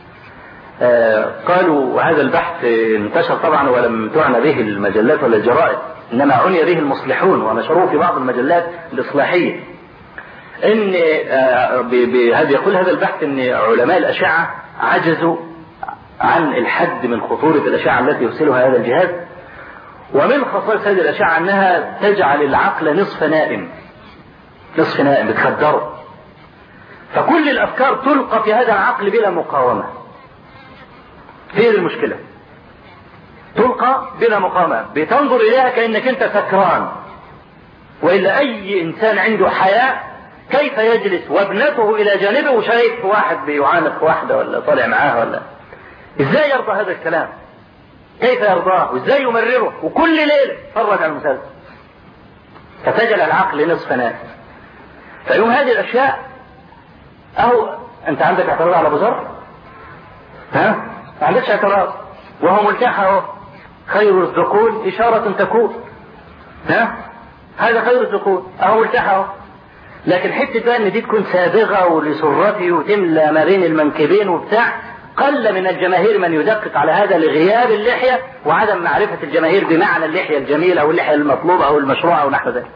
قالوا، وهذا البحث انتشر طبعا ولم تعنى به المجلات ولا الجرائد، انما عني به المصلحون ونشروه في بعض المجلات الاصلاحية، ان يقول هذا البحث ان علماء الاشعة عجزوا عن الحد من خطورة الاشعة التي يرسلها هذا الجهاز، ومن خصائص هذه الاشعة انها تجعل العقل نصف نائم بتخدره، فكل الافكار تلقى في هذا العقل بلا مقاومة. هي المشكلة، تلقى بلا مقاومة، بتنظر اليها كأنك انت سكران، وإلا اي انسان عنده حياة كيف يجلس وابنته الى جانبه وشايف واحد بيعانق واحدة ولا طالع معاها ولا، ازاي يرضى هذا الكلام؟ كيف يرضاه وازاي يمرره؟ وكل ليلة فرج على المسلسل، فتجعل العقل نصف نائم. فيوم هذه الاشياء، اهو انت عندك اعتراض على ابو ذر؟ ها؟ ما عندكش اعتراض، وهو ملتحى اهو، خير الذكور اشارة تكون، ها؟ هذا خير الذكور اهو ملتحى اهو، لكن حتة بقى ان دي تكون سابغة ولسرته وتملى ما بين المنكبين وبتاع، قل من الجماهير من يدقق على هذا لغياب اللحية وعدم معرفة الجماهير بمعنى اللحية الجميلة او اللحية المطلوبة او المشروعة او نحو ذلك.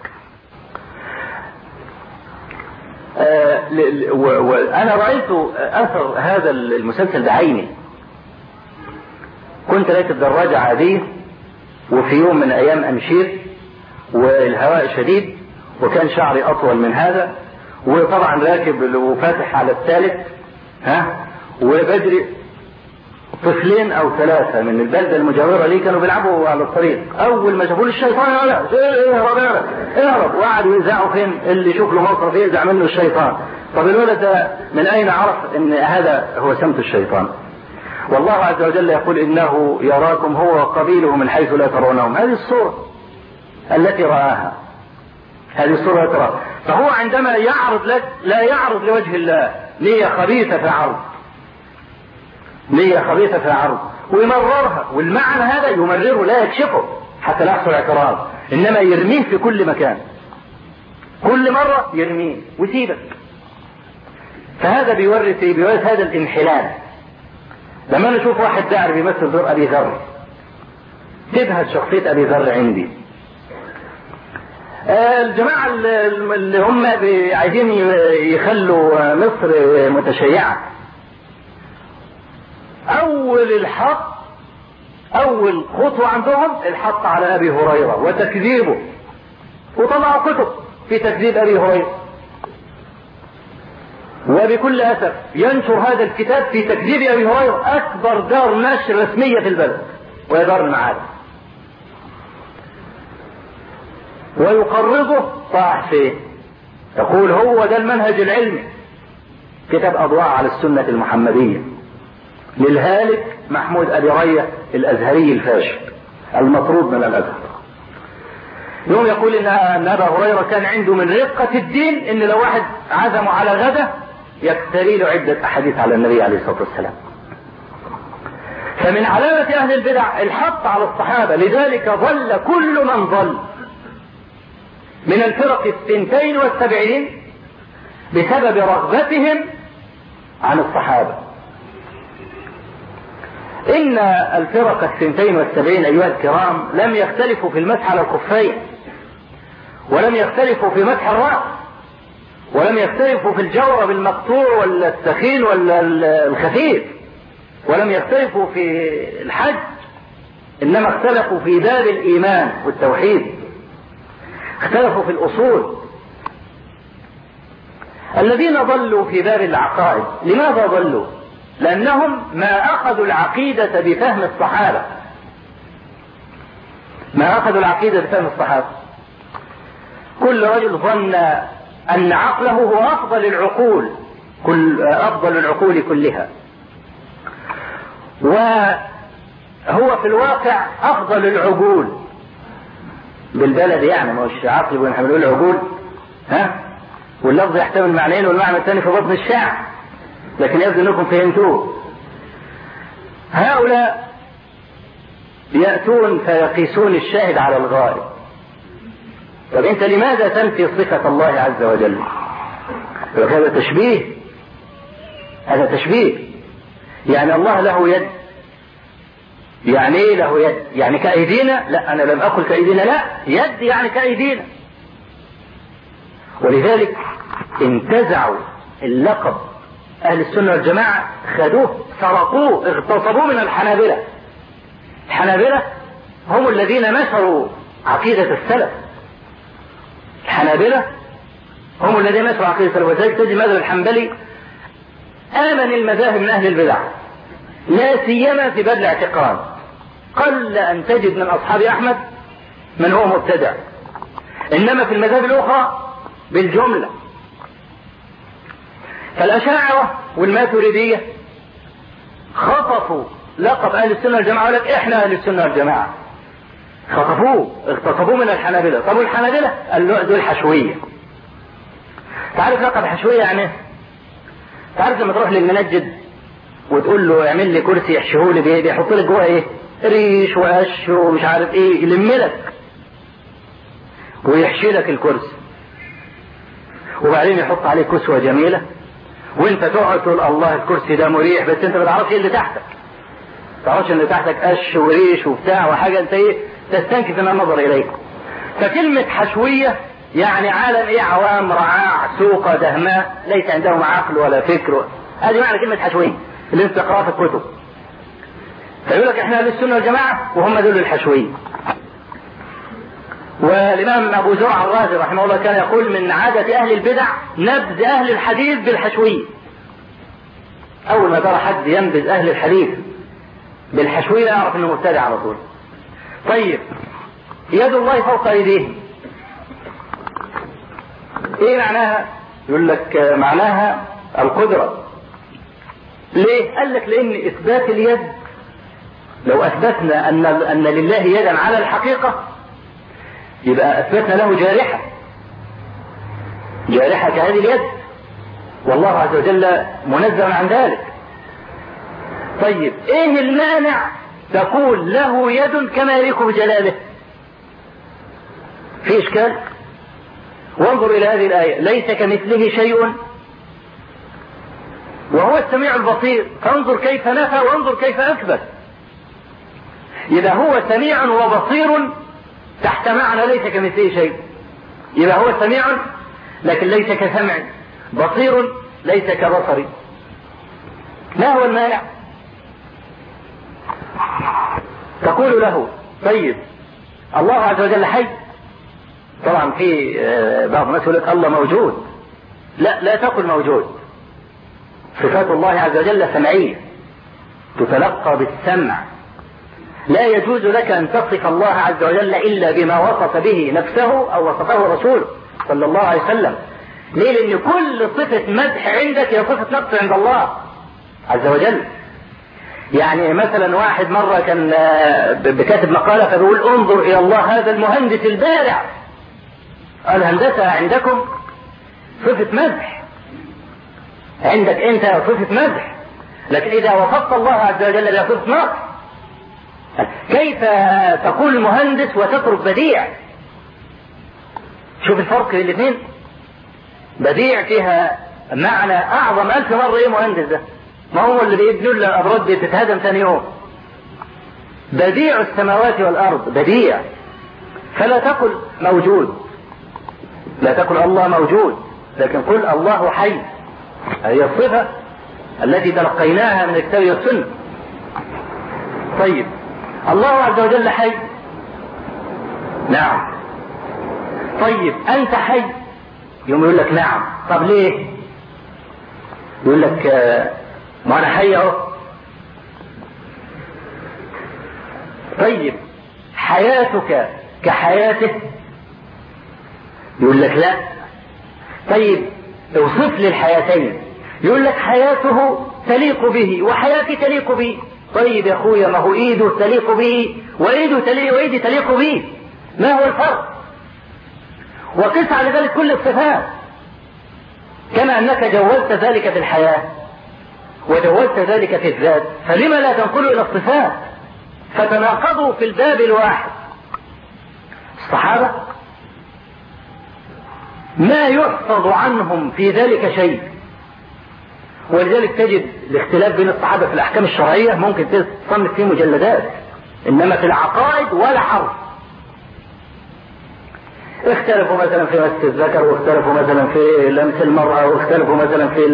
وانا رأيت اثر هذا المسلسل بعيني. كنت راكب دراجة عادية، وفي يوم من ايام امشير والهواء شديد، وكان شعري اطول من هذا، وطبعا راكب وفاتح على الثالث، وبدري طفلين او ثلاثة من البلدة المجاورة لي كانوا بيلعبوا على الطريق، اول ما شافوا الشيطان اهرب، وقعدوا يزعوا فين اللي يشوف له موقف يزع منه الشيطان. طب الولد ده من اين عرف ان هذا هو سمت الشيطان؟ والله عز وجل يقول انه يراكم هو وقبيله من حيث لا ترونهم. هذه الصورة التي رآها، هذه الصورة ترى. فهو عندما يعرض لك لا يعرض لوجه الله، نية خبيثة في عرض، نية خبيثة في عرض، ويمررها، والمعنى هذا يمرره لا يكشفه حتى لا يحصل اعتراض، انما يرميه في كل مكان، كل مرة يرميه ويسيبك. فهذا بيورث هذا الانحلال. لما نشوف واحد داعر بيمثل دور ابي ذر، تبهت شخصية ابي ذر عندي. الجماعة اللي هم عايزين يخلوا مصر متشيعة، اول خطوة عندهم الحط على ابي هريرة وتكذيبه، وطلعوا كتب في تكذيب ابي هريرة، وبكل اسف ينشر هذا الكتاب في تكذيب ابي هريرة اكبر دار نشر رسمية في البلد وهي دار المعارف، ويقرضه طاح فيه، يقول هو ده المنهج العلمي. كتاب اضواء على السنة المحمدية للهالك محمود أبي رية الازهري الفاشل المطرود من الازهر. يوم يقول ان ابا هريرة كان عنده من رقة الدين ان لو واحد عزمه على غدا يكتري له عدة احاديث على النبي عليه الصلاة والسلام. فمن علامة اهل البدع الحط على الصحابة، لذلك ضل كل من ضل من الفرق 72 بسبب رغبتهم عن الصحابة. إن الفرق 72 أيها الكرام لم يختلفوا في المسح على الخفين، ولم يختلفوا في مسح الرأس، ولم يختلفوا في الجورب المقطوع ولا الثخين ولا الخفيف، ولم يختلفوا في الحج، إنما اختلفوا في باب الإيمان والتوحيد، اختلفوا في الأصول. الذين ضلوا في باب العقائد لماذا ضلوا؟ لأنهم ما أخذوا العقيدة بفهم الصحابة، ما أخذوا العقيدة بفهم الصحابة. كل رجل ظن أن عقله هو أفضل العقول، أفضل العقول كلها، وهو في الواقع أفضل العقول بالبلد، يعني مش عقل ونحن بنقول عقول، ها؟ واللفظ يحتمل معنيين والمعنى الثاني في بطن الشعر، لكن يبدو أنكم فهمتوه. هؤلاء يأتون فيقيسون الشاهد على الغائب. طب أنت لماذا تنفي صفة الله عز وجل؟ هذا تشبيه، هذا تشبيه. يعني الله له يد، يعني ايه له يد؟ يعني كأيدينا؟ لا، أنا لم أقل كأيدينا، لا، يد يعني كأيدينا. ولذلك انتزعوا اللقب أهل السنة والجماعة، خدوه، سرقوه، اغتصبوه من الحنابلة. الحنابلة هم الذين نشروا عقيدة السلف، الحنابلة هم الذين نشروا عقيدة السلف. وذلك تجد المذهب الحنبلي آمن المذاهب من أهل البدع، لا سيما في باب الاعتقاد. قل أن تجد من أصحاب أحمد من هو مبتدع، إنما في المذاهب الأخرى بالجملة. فالأشاعرة والماتريدية خطفوا لقب أهل السنة والجماعة، ولك إحنا أهل السنة والجماعة، خطفوه، اغتصبوه من الحنابلة. طب الحنابلة قال له دول حشوية. تعرف لقب حشوية يعني؟ تعرف لما تروح للمنجد وتقول له اعمل لي كرسي يحشيه لي، بيحط لك جوه ايه؟ ريش وقش ومش عارف ايه، يلم لك ويحشي لك الكرسي، وبعدين يحط عليه كسوة جميلة، وانت تقعد تقول الله الكرسي ده مريح، بس انت ما تعرفش ايه اللي تحتك، ما تعرفش ان تحتك قش وريش وبتاع وحاجة انت ايه تستنكف من النظر اليك. فكلمة حشوية يعني عالم ايه؟ عوام رعاع سوقة دهماء ليس عندهم عقل ولا فكر. هذه معنى كلمة حشوية اللي انت تقرأها في الكتب. فيقول لك احنا اهل السنة والجماعة وهم دول الحشوية. والإمام أبو زرع الرازي رحمه الله كان يقول من عادة أهل البدع نبذ أهل الحديث بالحشوية. أول ما ترى حد ينبذ أهل الحديث بالحشوية يعرف أنه مبتدع على طول. طيب يد الله فوق أيديهم إيه معناها؟ يقول لك معناها القدرة. ليه؟ قال لك لأن إثبات اليد، لو أثبتنا أن لله يدا على الحقيقة يبقى أثبتنا له جارحة، جارحة كهذه اليد، والله عز وجل منزه عن ذلك. طيب إيه المانع تقول له يد كما يليق بجلاله؟ في إشكال؟ وانظر إلى هذه الآية ليس كمثله شيء وهو السميع البصير، فانظر كيف نفى وانظر كيف أثبت. إذا هو سميع وبصير تحت معنى ليس كمثله شيء، إذا هو سميع لكن ليس كسمع، بصير ليس كبصري، ما هو المانع؟ تقول له طيب الله عز وجل حي، طبعا في بعض الناس يقول لك الله موجود، لا تقل موجود، صفات الله عز وجل سمعية تتلقى بالسمع، لا يجوز لك أن تصف الله عز وجل إلا بما وصف به نفسه أو وصفه رسوله صلى الله عليه وسلم. ليه؟ لأن كل صفة مدح عندك هي صفة نقص عند الله عز وجل. يعني مثلا واحد مرة كان بكاتب مقالة فبيقول انظر إلى الله هذا المهندس البارع، الهندسة عندكم صفة مدح، عندك أنت صفة مدح، لكن إذا وصفت الله عز وجل بصفة نقص كيف تقول مهندس وتترك بديع؟ شوف الفرق بين الاثنين. بديع فيها معنى أعظم 1000 مرة إيه مهندس ده؟ ما هو اللي بيبنوا له الأبراج دي تتهدم ثاني يوم. بديع السماوات والأرض بديع، فلا تقل موجود، لا تقل الله موجود، لكن قل الله حي، هي الصفة التي تلقيناها من الكتاب والسنة. طيب الله عز وجل حي؟ نعم. طيب أنت حي؟ يوم يقول لك نعم. طب ليه؟ يقول لك ما أنا حي أهو. طيب حياتك كحياته؟ يقول لك لا. طيب اوصف لي الحياتين. يقول لك حياته تليق به وحياتي تليق به. طيب يا اخويا ما هو ايده تليق به وايدي تليق به، ما هو الفرق؟ وقس على ذلك كل الصفات، كما انك جوزت ذلك في الحياة وجوزت ذلك في الذات، فلما لا تنقل الى الصفات؟ فتناقضوا في الباب الواحد. الصحابة ما يحفظ عنهم في ذلك شيء، ولذلك تجد الاختلاف بين الصحابة في الأحكام الشرعية ممكن تصنف فيه مجلدات، إنما في العقائد ولا حرف. اختلفوا مثلا في مس الذكر، واختلفوا مثلا في لمس المرأة، واختلفوا مثلا في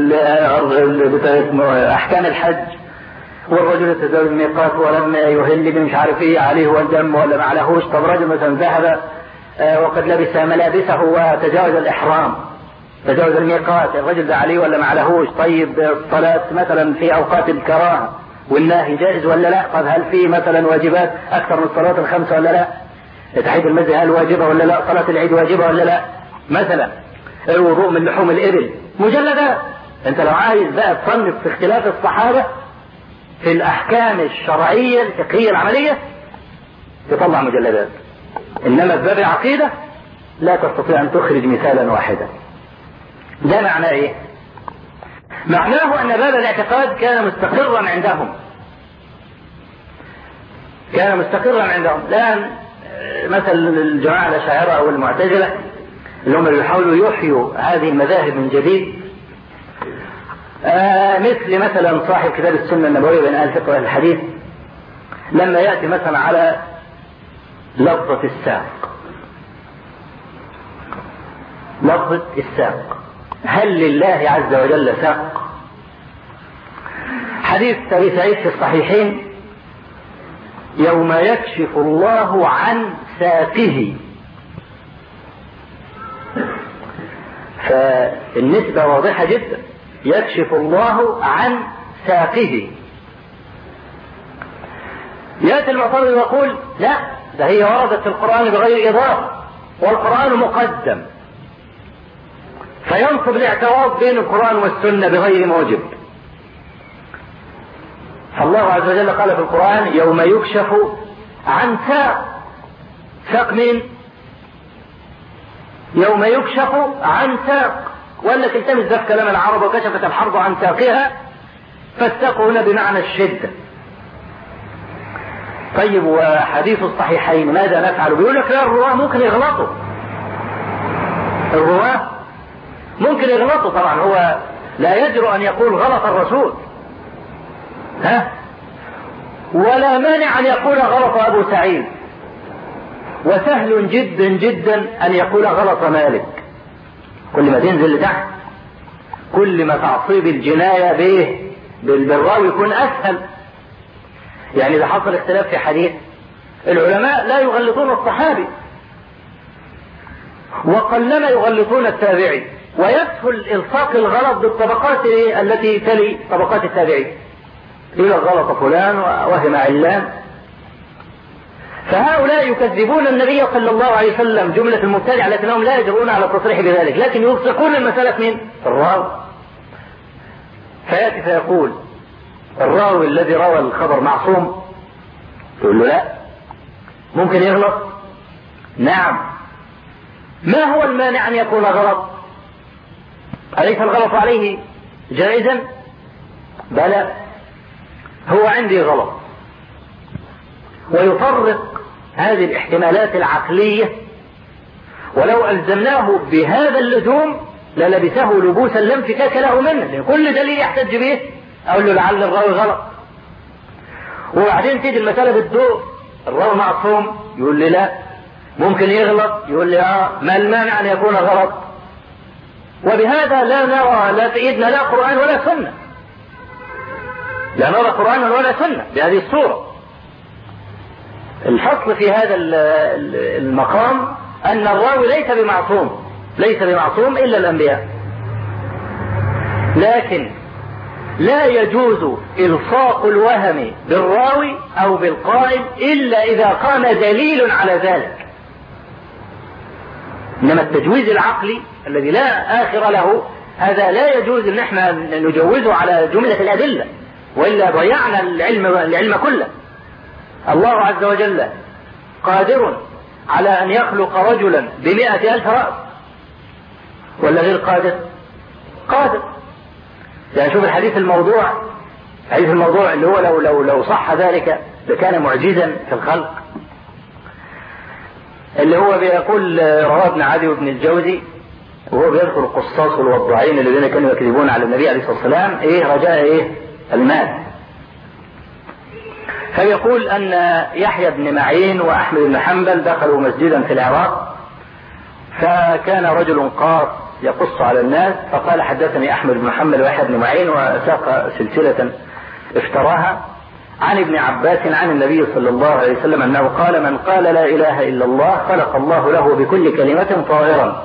أحكام الحج، والرجل يتزوج الميقات ولم يهل مش عارف ايه عليه والدم ولا ما عليهوش. طب رجل مثلا ذهب وقد لبس ملابسه وتجاوز الإحرام، تجاوز الميقات، الرجل ده عليه ولا ما عليهوش؟ طيب الصلاة مثلا في أوقات الكراهة والنهي جائز ولا لا؟ طب هل في مثلا واجبات أكثر من الصلاة الخمسة ولا لا؟ تحية المسجد هل واجبة ولا لا؟ صلاة العيد واجبة ولا لا؟ مثلا الوضوء من لحوم الإبل، مجلدات. أنت لو عايز بقى تصنف في اختلاف الصحابة في الأحكام الشرعية الفقهية العملية تطلع مجلدات. إنما في باب العقيدة لا تستطيع أن تخرج مثالا واحدا. ده معناه إيه؟ معناه أن باب الاعتقاد كان مستقرا عندهم، كان مستقرا عندهم. الآن مثل الجماعة الأشاعرة أو المعتزلة اللي هم يحاولوا يحيوا هذه المذاهب من جديد، مثلا صاحب كتاب السنة النبوية بين أهل الفقه وأهل الحديث، لما يأتي مثلا على لفظة الساق، لفظة الساق، هل لله عز وجل ساق؟ حديث أبي سعيد في الصحيحين: يوم يكشف الله عن ساقه. فالنسبة واضحة جدا، يكشف الله عن ساقه. يأتي المعترض ويقول لا، ده هي وردت في القرآن بغير إضافة والقرآن مقدم، فينصب الاعتراض بين القرآن والسنة بغير موجب. فالله عز وجل قال في القرآن: يوم يكشف عن ساق. ساق مين؟ يوم يكشف عن ساق. ولا تلتمس ذا في كلام العرب: وكشفت الحرب عن ساقها. فالساق هنا بمعنى الشدة. طيب وحديث الصحيحين ماذا نفعل؟ بيقول لك لا، الرواه ممكن يغلطوا، الرواه ممكن يغلطوا. طبعا هو لا يجرؤ أن يقول غلط الرسول، ولا مانع أن يقول غلط أبو سعيد، وسهل جدا جدا أن يقول غلط مالك. كل ما تنزل لتحت كل ما تعصيب الجناية به بالراوي يكون أسهل. يعني إذا حصل اختلاف في حديث، العلماء لا يغلطون الصحابي وقلما يغلطون التابعي، ويسهل إلصاق الغلط بالطبقات التي تلي طبقات التابعين. إذا غلط فلان وهم علان، فهؤلاء يكذبون النبي صلى الله عليه وسلم جملة المبتدعة لكنهم لا يجرؤون على التصريح بذلك، لكن يلصقون المسألة من الراوي. فيأتي فيقول: الراوي الذي روى الخبر معصوم؟ يقول له لا، ممكن يغلط. نعم. ما هو المانع أن يكون غلط؟ أليس الغلط عليه جائزا؟ بلى، هو عندي غلط. ويفرق هذه الاحتمالات العقلية، ولو ألزمناه بهذا اللزوم للبسه لبوسا لا انفكاك له منه، لأن كل دليل يحتج به أقول له لعل الراوي غلط. وبعدين تيجي المسألة بالضوء: الراوي معصوم؟ يقول لي لا. ممكن يغلط؟ يقول لي ما المانع أن يكون غلط؟ وبهذا لا نرى لا في ايدنا لا قرآن ولا سنة، لا نرى قرآن ولا سنة بهذه الصورة. الفصل في هذا المقام أن الراوي ليس بمعصوم إلا الأنبياء، لكن لا يجوز إلصاق الوهم بالراوي أو بالقائل إلا إذا قام دليل على ذلك. إنما التجويز العقلي الذي لا آخر له هذا لا يجوز أن احنا نجوزه على جملة الأدلة، وإلا ضيعنا العلم كله. الله عز وجل قادر على أن يخلق رجلا ب100,000 رأس، ولا غير قادر؟ قادر. يعني شوف الحديث الموضوع اللي هو لو صح ذلك لكان معجزا في الخلق، اللي هو بيقول رواه ابن عدي وابن الجوزي وهو بيذكر القصاص والوضاعين الذين كانوا يكذبون على النبي عليه الصلاة والسلام رجاء المال. فيقول أن يحيى بن معين وأحمد بن حنبل دخلوا مسجدا في العراق، فكان رجل قاص يقص على الناس، فقال حدثني أحمد بن حنبل ويحيى بن معين، وساق سلسلة افتراها عن ابن عباس عن النبي صلى الله عليه وسلم أنه قال: من قال لا إله إلا الله خلق الله له بكل كلمة طائرا،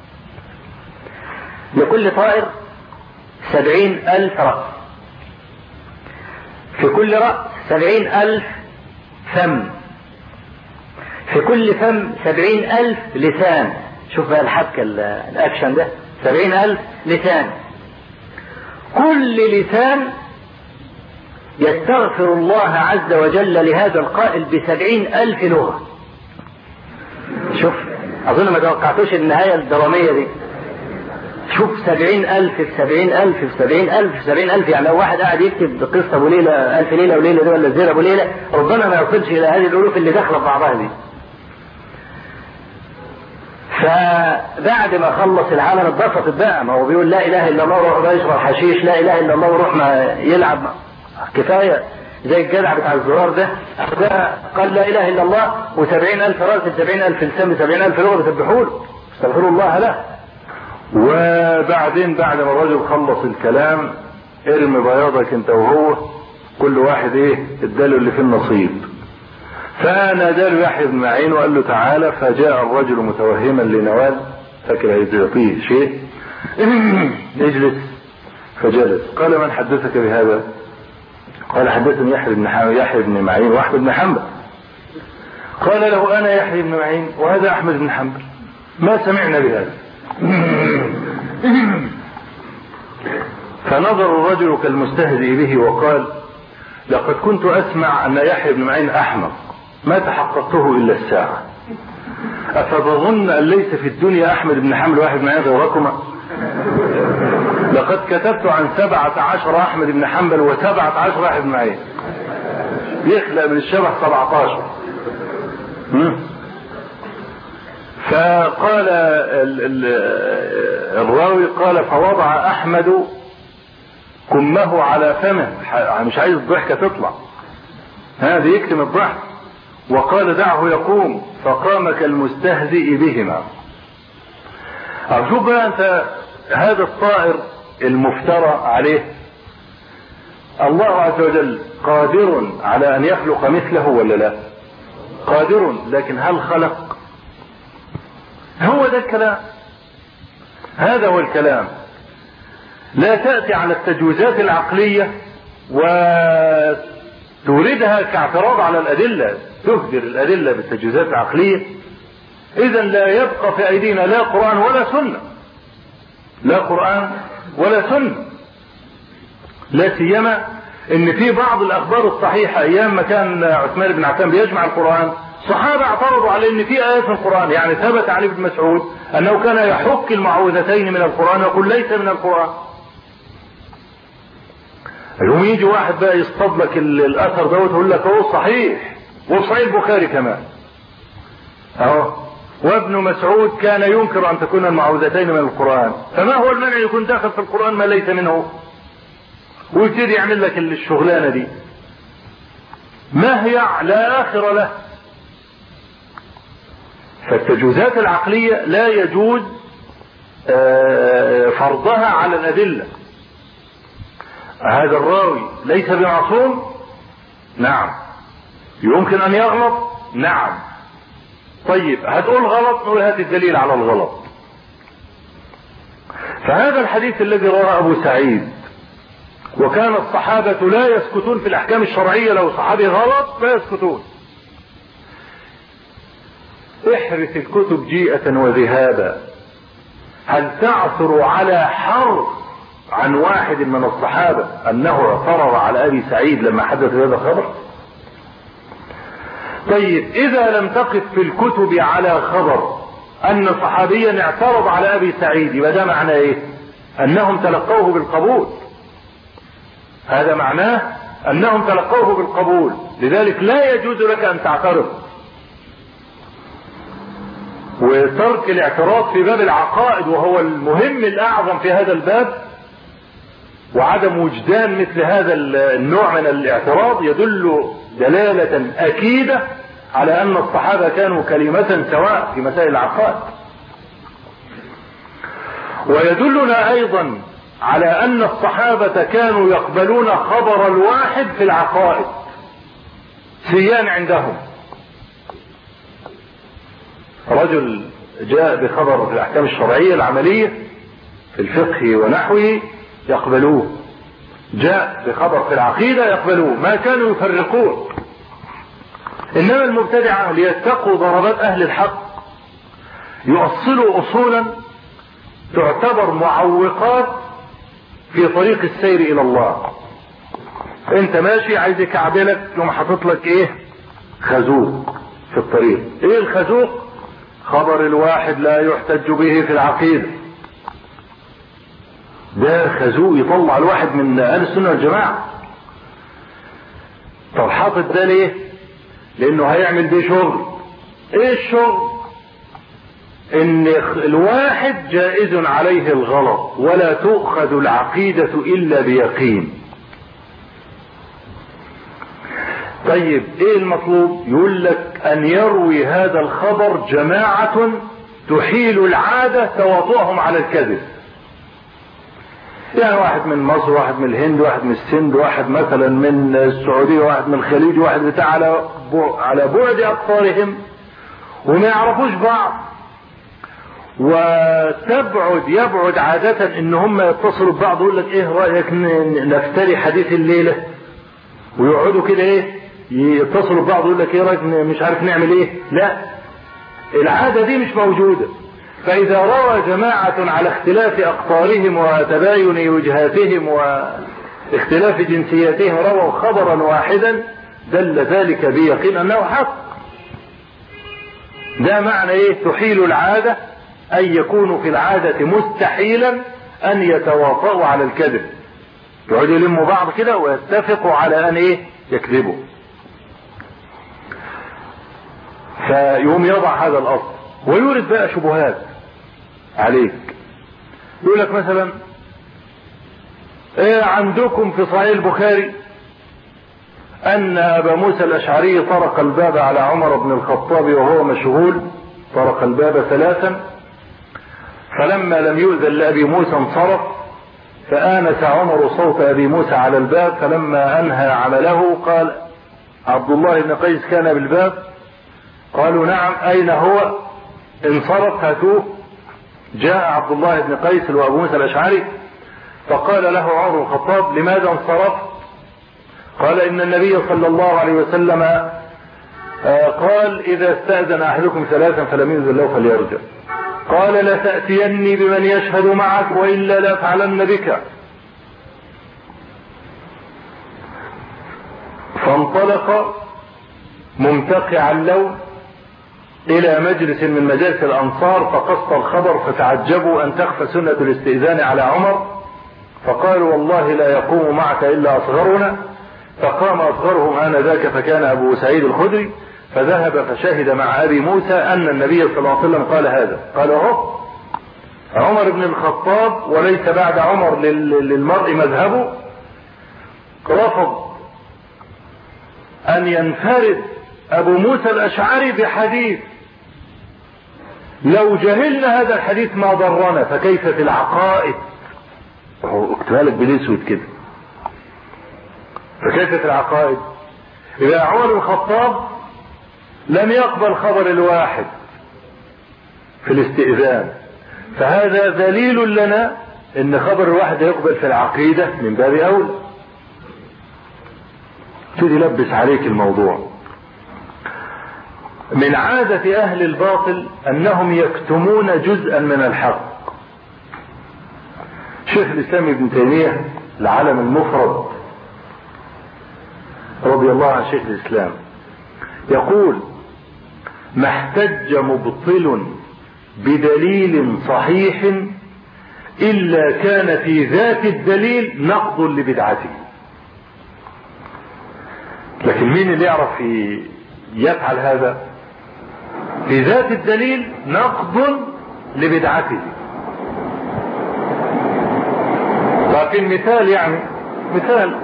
لكل طائر 70,000 رأس، في كل رأس 70,000 فم، في كل فم 70,000 لسان. شوف بقى الحبكة الأكشن ده، 70,000 لسان، كل لسان يستغفر الله عز وجل لهذا القائل ب70,000 لغة. شوف، أظن ما توقعتوش النهاية الدرامية دي. شوف 70,000 في 70,000 في 70,000 في 70,000، يعني لو واحد قاعد يكتب قصة أبو ليلة 1000 ليلة وليلة دي ولا زير أبو ليلة ربما ما يوصلش إلى هذه الألوف اللي داخلة في بعضها دي. فبعد ما خلص العالم اتبسطت بقى، ما هو بيقول لا إله إلا الله وروح يشرب حشيش، لا إله إلا الله وروح ما يلعب، كفاية زي الجدع بتاع الزرار ده قال لا إله إلا الله و70,000 رأس 70,000 لسان 70,000 لغة بيسبحوا له، استغفروا الله له. وبعدين بعد ما الرجل خلص الكلام ارمي بياضك انت وهو، كل واحد اداله اللي في النصيب. فناداله يحيى بن معين وقال له تعالى، فجاء الرجل متوهما لنوال، فاكر يعطيه شيء، اجلس، فجلس. قال: من حدثك بهذا؟ قال: حدثني يحيى بن معين واحمد بن حنبل. قال له: انا يحيى بن معين وهذا احمد بن حنبل، ما سمعنا بهذا. فنظر الرجل كالمستهزئ به وقال: لقد كنت اسمع ان يحيى بن معين احمق، ما تحققته الا الساعة، افظن ان ليس في الدنيا احمد بن حنبل واحد بن معين غيركما؟ لقد كتبت عن 17 احمد بن حنبل و17 واحد بن معين، يخلق من الشبه 17. فقال الراوي قال: فوضع احمد كمه على فمه، مش عايز الضحكة تطلع، هذا يكتم الضحك، وقال: دعه يقوم، فقام كالمستهزئ بهما. أرجوك بقى أنت، هذا الطائر المفترى عليه الله عز وجل قادر على أن يخلق مثله ولا لا؟ قادر، لكن هل خلق؟ هو ده الكلام، هذا هو الكلام. لا تأتي على التجويزات العقلية وتوردها كاعتراض على الأدلة، تهدر الأدلة بالتجويزات العقلية، إذا لا يبقى في أيدينا لا قرآن ولا سنة، لا قرآن ولا سنة. لا سيما ان في بعض الأخبار الصحيحة أيام ما كان عثمان بن عفان بيجمع القرآن، صحابة اعترضوا على ان في آيات في القرآن، يعني ثبت عن ابن مسعود أنه كان يحك المعوذتين من القرآن ويقول ليس من القرآن. يوم يجي واحد بقى يصطاد لك الأثر ده ويقول لك هو صحيح، وصحيح البخاري كمان اهو، وابن مسعود كان ينكر أن تكون المعوذتين من القرآن، فما هو المنع يكون داخل في القرآن ما ليس منه؟ ويبتدي يعمل لك الشغلانة دي مهيع لا آخر له. فالتجوزات العقلية لا يجوز فرضها على الأدلة. هذا الراوي ليس بمعصوم؟ نعم. يمكن أن يغلط؟ نعم. طيب هتقول غلط، نقول هات الدليل على الغلط. فهذا الحديث الذي رواه أبو سعيد، وكان الصحابة لا يسكتون في الأحكام الشرعية، لو صحابي غلط لا يسكتون. احرث الكتب جيئة وذهابا، هل تعثر على حرف عن واحد من الصحابة أنه اعترض على أبي سعيد لما حدث هذا الخبر؟ طيب إذا لم تقف في الكتب على خبر أن صحابيا اعترض على أبي سعيد، يبقى ده معناه إيه؟ أنهم تلقوه بالقبول. هذا معناه أنهم تلقوه بالقبول، لذلك لا يجوز لك أن تعترض. وترك الاعتراض في باب العقائد وهو المهم الأعظم في هذا الباب، وعدم وجدان مثل هذا النوع من الاعتراض يدل دلالة أكيدة على أن الصحابة كانوا كلمة سواء في مسائل العقائد. ويدلنا أيضا على أن الصحابة كانوا يقبلون خبر الواحد في العقائد، سيان عندهم. رجل جاء بخبر في الأحكام الشرعية العملية في الفقه ونحوه يقبلوه، جاء بخبر في العقيدة يقبلوه، ما كانوا يفرقون. إنما المبتدعة ليتقوا ضربات أهل الحق يؤصلوا أصولا تعتبر معوقات في طريق السير إلى الله. أنت ماشي عايز يكعبلك، يوم حاطط لك إيه؟ خازوق في الطريق. إيه الخازوق؟ خبر الواحد لا يحتج به في العقيدة. ده خازوق يطلع الواحد من أهل السنة والجماعة. طب حاطط ده ليه؟ لأنه هيعمل بيه شغل. إيه الشغل؟ إن الواحد جائز عليه الغلط، ولا تؤخذ العقيدة إلا بيقين. طيب إيه المطلوب؟ يقول لك أن يروي هذا الخبر جماعة تحيل العادة تواطؤهم على الكذب. يعني واحد من مصر، واحد من الهند، واحد من السند، واحد مثلا من السعودية، واحد من الخليج، واحد بتاع على بعد أقطارهم وما يعرفوش بعض، يبعد عادة ان هم يتصلوا ببعض يقول لك ايه رأيك نفتري حديث الليلة، ويقعدوا كده ايه يتصلوا ببعض يقول لك ايه رأيك مش عارف نعمل ايه. لا، العادة دي مش موجودة. فإذا روى جماعة على اختلاف أقطارهم وتباين وجهاتهم واختلاف جنسياتهم رووا خبرا واحدا دل ذلك بيقين أنه حق. ده معنى ايه؟ تحيل العادة، أن يكون في العادة مستحيلا أن يتواطؤوا على الكذب، يقعدوا يلموا بعض كده ويتفقوا على أن ايه؟ يكذبوا. فيقوم يضع هذا الأصل ويورد بقى شبهات عليك. يقول لك مثلا ايه عندكم في صحيح البخاري أن أبا موسى الأشعري طرق الباب على عمر بن الخطاب وهو مشغول، طرق الباب 3، فلما لم يؤذن لأبي موسى انصرف، فآنس عمر صوت أبي موسى على الباب، فلما أنهى عمله قال عبد الله بن قيس كان بالباب؟ قالوا نعم، أين هو؟ انصرف، هاتوه. جاء عبد الله بن قيس وأبو موسى الأشعري فقال له عمر بن الخطاب لماذا انصرف؟ قال إن النبي صلى الله عليه وسلم قال إذا استأذن أحدكم 3 فلم يؤذن له فليرجع. قال لتأتيني بمن يشهد معك وإلا لا أفعلن بك. فانطلق ممتقع اللون إلى مجلس من مجالس الأنصار فقص الخبر، فتعجبوا أن تخفى سنة الاستئذان على عمر، فقالوا والله لا يقوم معك إلا أصغرنا. فقام أصغرهم آنذاك فكان أبو سعيد الخدري، فذهب فشهد مع أبي موسى أن النبي صلى الله عليه وسلم قال هذا. قال أهو عمر بن الخطاب وليس بعد عمر للمرء مذهبه، رفض أن ينفرد أبو موسى الأشعري بحديث لو جهلنا هذا الحديث ما ضرنا، فكيف في العقائد؟ اكتبها لك بالاسود كده. فكيف في العقائد؟ إذا عمر بن الخطاب لم يقبل خبر الواحد في الاستئذان، فهذا دليل لنا ان خبر الواحد يقبل في العقيدة من باب اولى. تيجي لبس عليك الموضوع. من عادة اهل الباطل انهم يكتمون جزءا من الحق. شيخ الاسلام ابن تيمية العالم المفرد رضي الله عن شيخ الاسلام يقول: ما احتج مبطل بدليل صحيح إلا كان في ذات الدليل نقض لبدعته. لكن مين اللي يعرف يفعل هذا؟ في ذات الدليل نقض لبدعته. لكن مثال، يعني مثال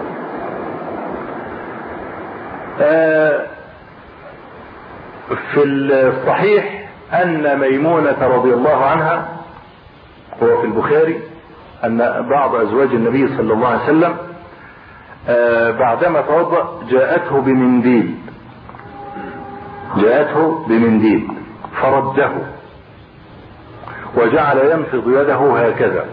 في الصحيح أن ميمونة رضي الله عنها، هو في البخاري، أن بعض أزواج النبي صلى الله عليه وسلم بعدما توضأ جاءته بمنديل فرده وجعل ينفض يده هكذا.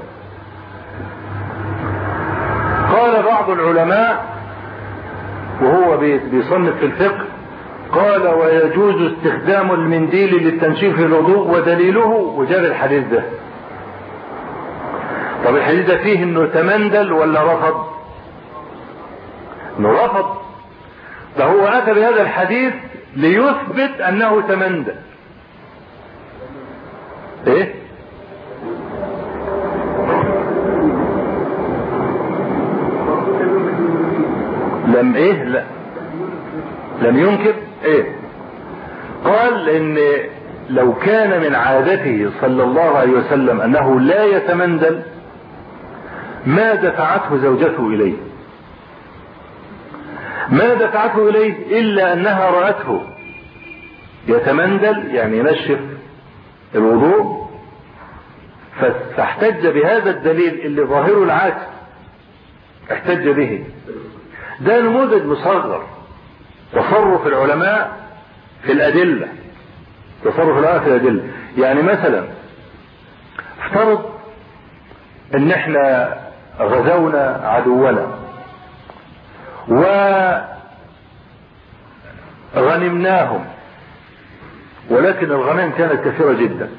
قال بعض العلماء وهو بيصنف في الفقه، قال: ويجوز استخدام المنديل للتنشيف في الوضوء ودليله، وجاب الحديث ده. طب الحديث ده فيه انه تمندل ولا رفض؟ انه رفض. ده هو اتى بهذا الحديث ليثبت انه تمندل. ايه؟ لم ايه؟ لا لم ينكر. ايه؟ قال ان لو كان من عادته صلى الله عليه وسلم انه لا يتمندل ما دفعته زوجته اليه، ما دفعته اليه الا انها رأته يتمندل، يعني ينشف الوضوء، فاحتج بهذا الدليل اللي ظاهره العكس، احتج به. ده نموذج مصغر تصرف العلماء في الأدلة. تصرف العلماء في الأدلة. يعني مثلا افترض ان احنا غزونا عدونا وغنمناهم، ولكن الغنائم كانت كثيرة جدا،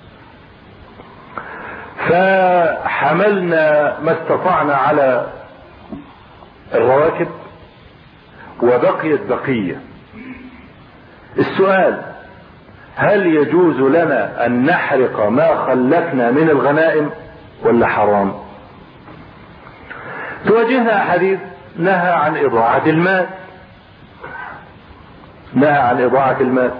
فحملنا ما استطعنا على الرواكب وبقيت بقية. السؤال: هل يجوز لنا ان نحرق ما خلفنا من الغنائم ولا حرام؟ تواجهنا حديث نهى عن إضاعة المال، نهى عن إضاعة المال.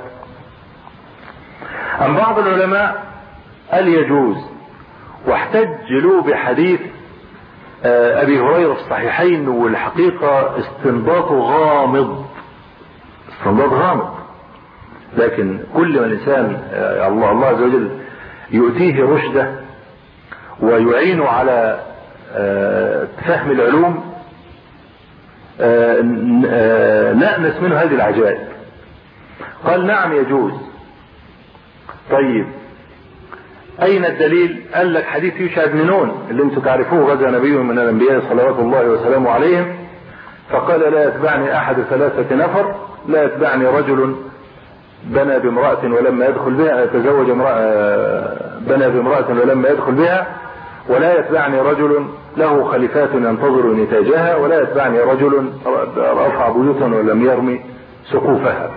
أم بعض العلماء قال يجوز، واحتجوا بحديث أبي هريرة في الصحيحين، والحقيقة استنباطه غامض، استنباط غامض، لكن كل ما الإنسان الله عز وجل يؤتيه رشده ويعين على فهم العلوم نأنس منه هذه العجائب. قال: نعم يجوز. طيب أين الدليل؟ قال لك حديث يوشع بن نون اللي انتم تعرفوه، غزا نبي من الأنبياء صلوات الله وسلامه عليهم، فقال: لا يتبعني أحد 3 نفر، لا يتبعني رجل بنى بامرأة ولما يدخل بها، تزوج بنى بامرأة ولما يدخل بها، ولا يتبعني رجل له خليفات ينتظر نتاجها، ولا يتبعني رجل رفع بيوتا ولم يرمي سقوفها.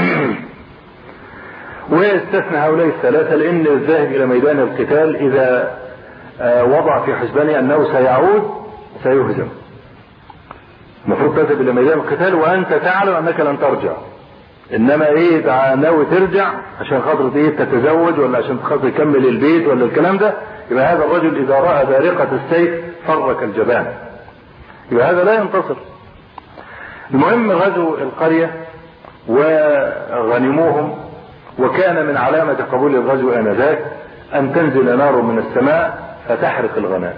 ويستثنى هؤلاء ال3 لان الذاهب الى ميدان القتال اذا وضع في حسبانه انه سيعود سيهزم. المفروض تذهب الى ميدان القتال وانت تعلم انك لن ترجع، انما ايه ناوي ترجع عشان خاطر ايه تتزوج ولا عشان خاطر تكمل البيت ولا الكلام ده، يبقى هذا الرجل اذا راى بارقة السيف فرك الجبان، يبقى هذا لا ينتصر. المهم غزوا القرية وغنموهم وكان من علامة قبول الغزو آنذاك أن تنزل نار من السماء فتحرق الغنائم.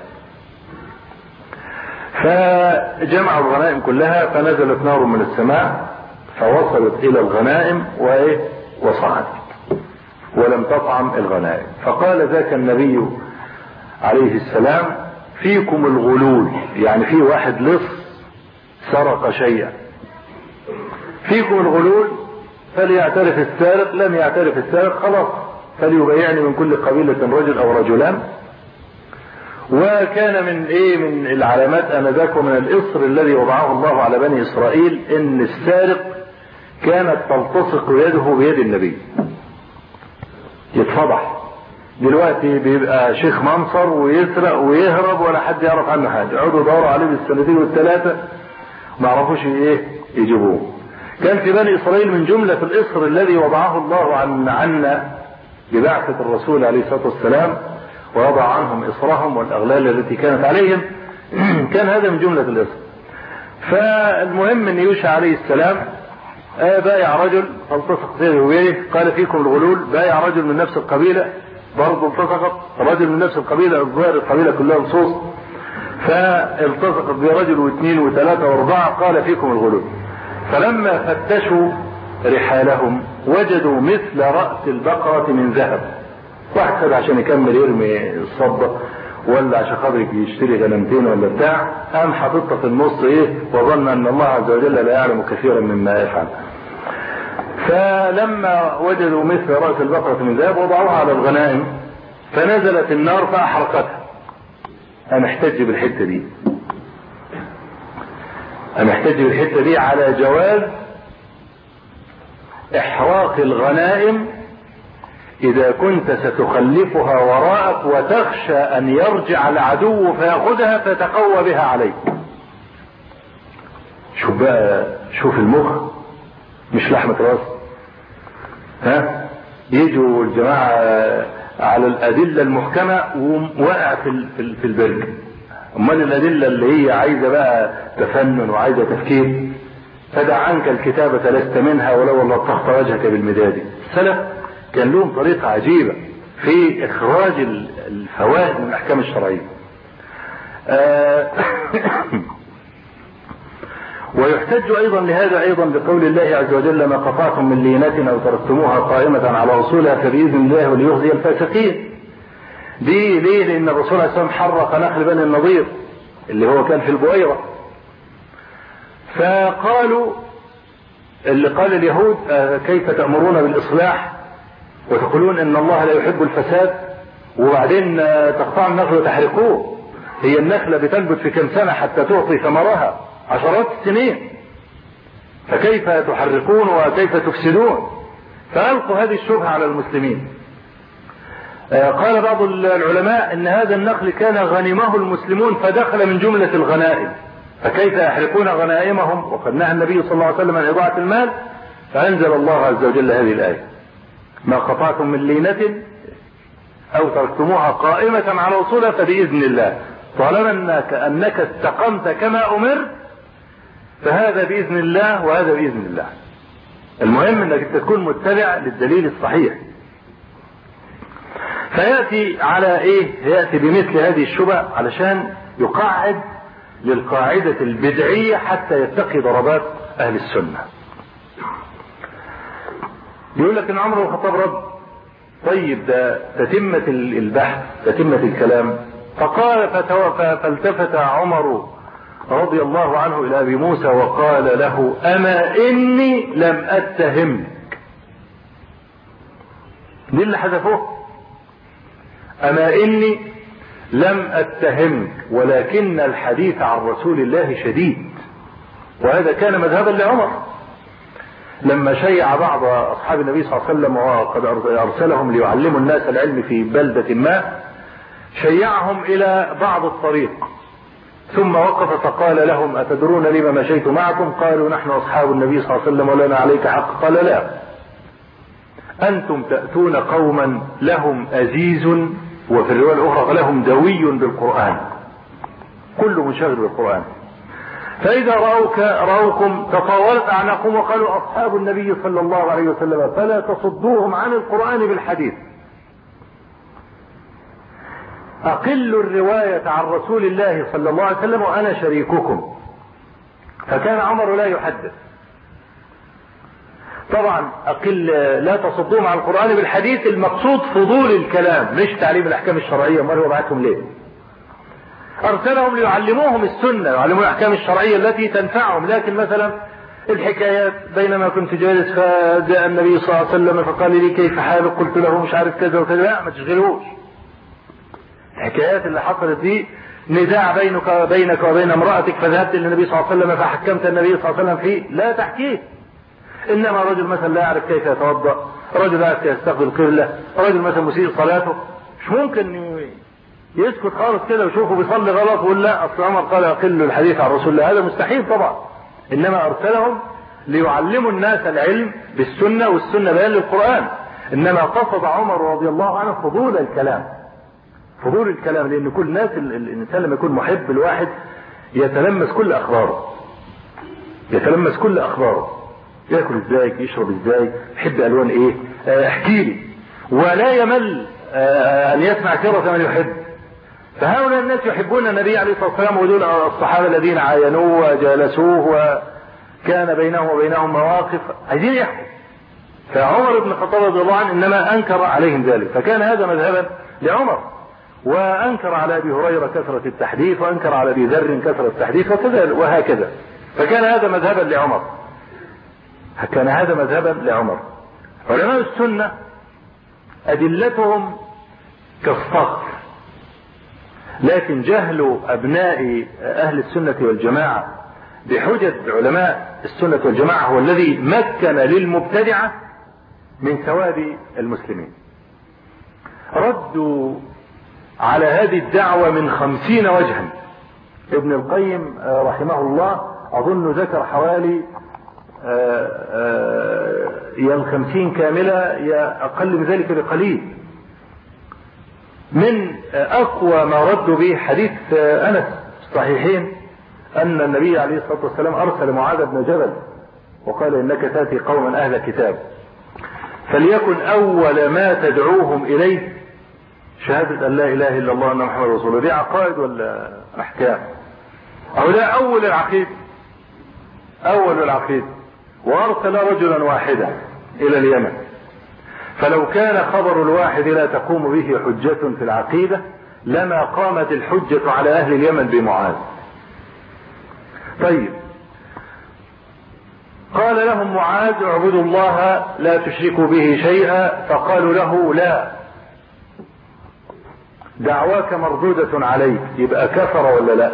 فجمعوا الغنائم كلها فنزلت نار من السماء فوصلت إلى الغنائم وصعدت ولم تطعم الغنائم. فقال ذاك النبي عليه السلام فيكم الغلول، يعني في واحد لص سرق شيئا، فيكم الغلول فليعترف السارق، لم يعترف السارق خلاص فليبايعني من كل قبيلة رجل او رجلان. وكان من العلامات انذاك ومن الاصر الذي وضعه الله على بني اسرائيل ان السارق كانت تلتصق يده بيد النبي يتفضح. دلوقتي بيبقى شيخ منصر ويسرق ويهرب ولا حد يعرف عنه حاجه، يقعدوا يدوروا عليه بالسنتين والثلاثه ما عرفوش يجيبوه. كان في بني اسرائيل من جمله الاصر الذي وضعه الله عنا ببعثه الرسول عليه الصلاه والسلام ووضع عنهم اصرهم والاغلال التي كانت عليهم كان هذا من جمله الاصر. فالمهم ان يوشع عليه السلام بايع رجل التصق يده بيده، قال فيكم الغلول، بايع رجل من نفس القبيله برضه التصقت، رجل من نفس القبيله الظاهر القبيله كلها لصوص، فالتصقت برجل واثنين وثلاثه واربعه، قال فيكم الغلول. فلما فتشوا رحالهم وجدوا مثل راس البقره من ذهب. واحد خد عشان يكمل يرمي الصبه ولا عشان خاطر يشتري غنمتين ولا بتاع، قام حاططها في النص وظن ان الله عز وجل لا يعلم كثيرا مما يفعل. فلما وجدوا مثل رأس البقرة من ذهب وضعوها على الغنائم فنزلت النار فأحرقتها. أنا احتج بالحتة دي على جواز إحراق الغنائم إذا كنت ستخلفها وراءك وتخشى أن يرجع العدو فيأخذها فتقوى بها عليك. شوف المخ مش لحمة راس. يجوا الجماعة على الأدلة المحكمة ووقع في البرج. أمال الأدلة اللي هي عايزة بقى تفنن وعايزة تفكير، فدع عنك الكتابة لست منها ولو الله تخطى وجهك بالمداد. السلف كان لهم طريقة عجيبة في إخراج الفوائد من الأحكام الشرعية. ويحتج ايضا لهذا ايضا بقول الله عز وجل ما قطعتم من لينة او تركتموها قائمة على اصولها فبإذن الله وليخزي الفاسقين. دي ليه؟ لان الرسول عليه الصلاة والسلام حرق نخل بني النضير اللي هو كان في البؤيرة. فقالوا اللي قال اليهود كيف تأمرون بالاصلاح وتقولون ان الله لا يحب الفساد وبعدين تقطعوا النخل وتحرقوه؟ هي النخلة بتنبت في كم سنة حتى تعطي ثمرها؟ عشرات السنين، فكيف تحرقون وكيف تفسدون؟ فألقوا هذه الشبهة على المسلمين. قال بعض العلماء ان هذا النخل كان غنمه المسلمون فدخل من جملة الغنائم، فكيف يحرقون غنائمهم وقد نهى النبي صلى الله عليه وسلم عن إضاعة المال؟ فأنزل الله عز وجل هذه الآية ما قطعتم من لينة أو تركتموها قائمة على أصولها فبإذن الله. طالما أنك استقمت كما أمر فهذا بإذن الله وهذا بإذن الله. المهم أنك تكون متبع للدليل الصحيح. فيأتي على يأتي بمثل هذه الشبهة علشان يقعد للقاعدة البدعية حتى يتقي ضربات أهل السنة. يقول لك إن عمر بن الخطاب رد. طيب ده تتمة البحث تتمة الكلام. فقال فالتفت عمر رضي الله عنه إلى أبي موسى وقال له أما إني لم أتهمك. دي اللي حذفوه. أما إني لم أتهمك ولكن الحديث عن رسول الله شديد. وهذا كان مذهبا لعمر لما شيع بعض أصحاب النبي صلى الله عليه وسلم وقد أرسلهم ليعلموا الناس العلم في بلدة ما، شيعهم إلى بعض الطريق ثم وقف فقال لهم أتدرون لما مشيت معكم؟ قالوا نحن أصحاب النبي صلى الله عليه وسلم ولنا عليك حق. قال لا، أنتم تأتون قوما لهم أزيز وفي الرواية الأخرى لهم دوي بالقرآن، كل منشغل بالقرآن. فإذا رأوكم تطاولت أعناقهم وقالوا أصحاب النبي صلى الله عليه وسلم فلا تصدوهم عن القرآن بالحديث. أقل الرواية عن رسول الله صلى الله عليه وسلم وأنا شريككم. فكان عمر لا يحدث. طبعا أقل لا تصدوهم عن القرآن بالحديث المقصود فضول الكلام مش تعليم الأحكام الشرعية. ما هو بعتهم ليه؟ أرسلهم ليعلموهم السنة، يعلموا الأحكام الشرعية التي تنفعهم. لكن مثلا الحكايات بينما كنت جالس فجاء النبي صلى الله عليه وسلم فقال لي كيف حالك، قلت له مش عارف كذا وكذا، لا ما تشغلوش. الحكايات اللي حصلت دي نزاع بينك وبين امرأتك فذهبت للنبي صلى الله عليه وسلم فحكمت النبي صلى الله عليه وسلم فيه، لا تحكيه. إنما رجل مثلا لا يعرف كيف يتوضأ، رجل لا يعرف يستقبل القبلة، رجل مثلا مسيء صلاته، مش ممكن يسكت خالص كده ويشوفه بيصلي غلط ويقول لا أصل عمر قال أقل الحديث عن رسول الله. هذا مستحيل طبعا. إنما أرسلهم ليعلموا الناس العلم بالسنة والسنة بيان للقرآن. إنما قصد عمر رضي الله عنه فضول الكلام. فضول الكلام لأن كل الناس الإنسان لما يكون محب الواحد يتلمس كل أخباره، يتلمس كل أخباره، يأكل ازاي، يشرب ازاي، يحب ألوان ايه، احكي لي، ولا يمل أن يسمع سيرة من يحب. فهؤلاء الناس يحبون النبي عليه الصلاة والسلام ودول الصحابة الذين عاينوه وجالسوه وكان بينهم وبينهم مواقف عايزين يحكوا. فعمر بن الخطاب رضي الله عنه إنما أنكر عليهم ذلك، فكان هذا مذهبا لعمر. وأنكر على أبي هريرة كثرة التحديث، وأنكر على أبي ذر كثرة التحديث وهكذا. فكان هذا مذهبا لعمر. كان هذا مذهبا لعمر. علماء السنة أدلتهم كالصخر، لكن جهل أبناء أهل السنة والجماعة بحجة علماء السنة والجماعة هو الذي مكن للمبتدعة من ثواب المسلمين. ردوا على هذه الدعوة من 50 وجها. ابن القيم رحمه الله أظن ذكر حوالي يا 50 كاملة يا أقل من ذلك بقليل. من أقوى ما ردوا به حديث أنس الصحيحين أن النبي عليه الصلاة والسلام أرسل معاذ بن جبل وقال إنك تأتي قوما أهل كتاب فليكن أول ما تدعوهم إليه شهادة أن لا إله إلا الله وأن محمد رسول الله. دي عقائد ولا أحكام؟ أو لا أول العقيدة، أول العقيدة. وأرسل رجلا واحدا إلى اليمن، فلو كان خبر الواحد لا تقوم به حجة في العقيدة لما قامت الحجة على أهل اليمن بمعاذ. طيب، قال لهم معاذ اعبدوا الله لا تشركوا به شيئا، فقالوا له لا، دعواك مردودة عليك. يبقى كفر ولا لا؟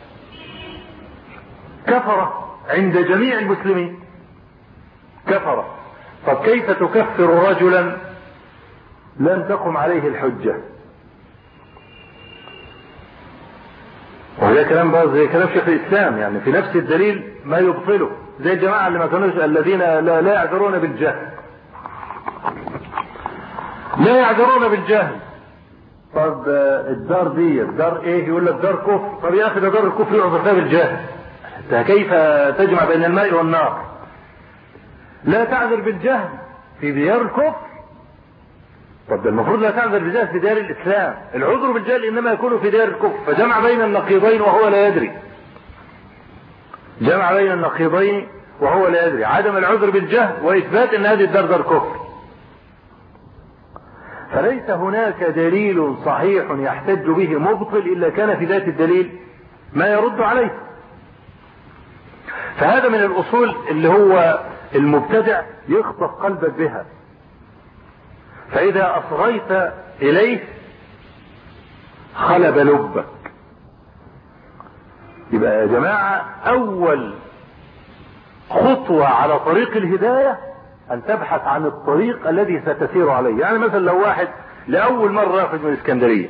كفر عند جميع المسلمين، كفر. طب كيف تكفر رجلا لم تقم عليه الحجة؟ وهذا كلام بقى زي كلام شيخ الإسلام، يعني في نفس الدليل ما يبطله، زي الجماعة اللي ما كانوش الذين لا يعذرون بالجهل، لا يعذرون بالجهل. طب الدار دي الدار ايه؟ يقول لك دار كفر. طب يا اخي ده دار الكفر يعذر فيها بالجهل، كيف تجمع بين الماء والنار؟ لا تعذر بالجهل في ديار الكفر. طب ده المفروض لا تعذر بالجهل في ديار الاسلام. العذر بالجهل انما يكون في ديار الكفر، فجمع بين النقيضين وهو لا يدري، جمع بين النقيضين وهو لا يدري. عدم العذر بالجهل واثبات ان هذه الدار دار كفر. فليس هناك دليل صحيح يحتج به مبطل الا كان في ذات الدليل ما يرد عليه. فهذا من الاصول اللي هو المبتدع يخطف قلبك بها، فاذا اصغيت اليه خلب لبك. يبقى يا جماعة اول خطوة على طريق الهداية ان تبحث عن الطريق الذي ستسير عليه. يعني مثلا لو واحد لاول مرة يخرج من الاسكندرية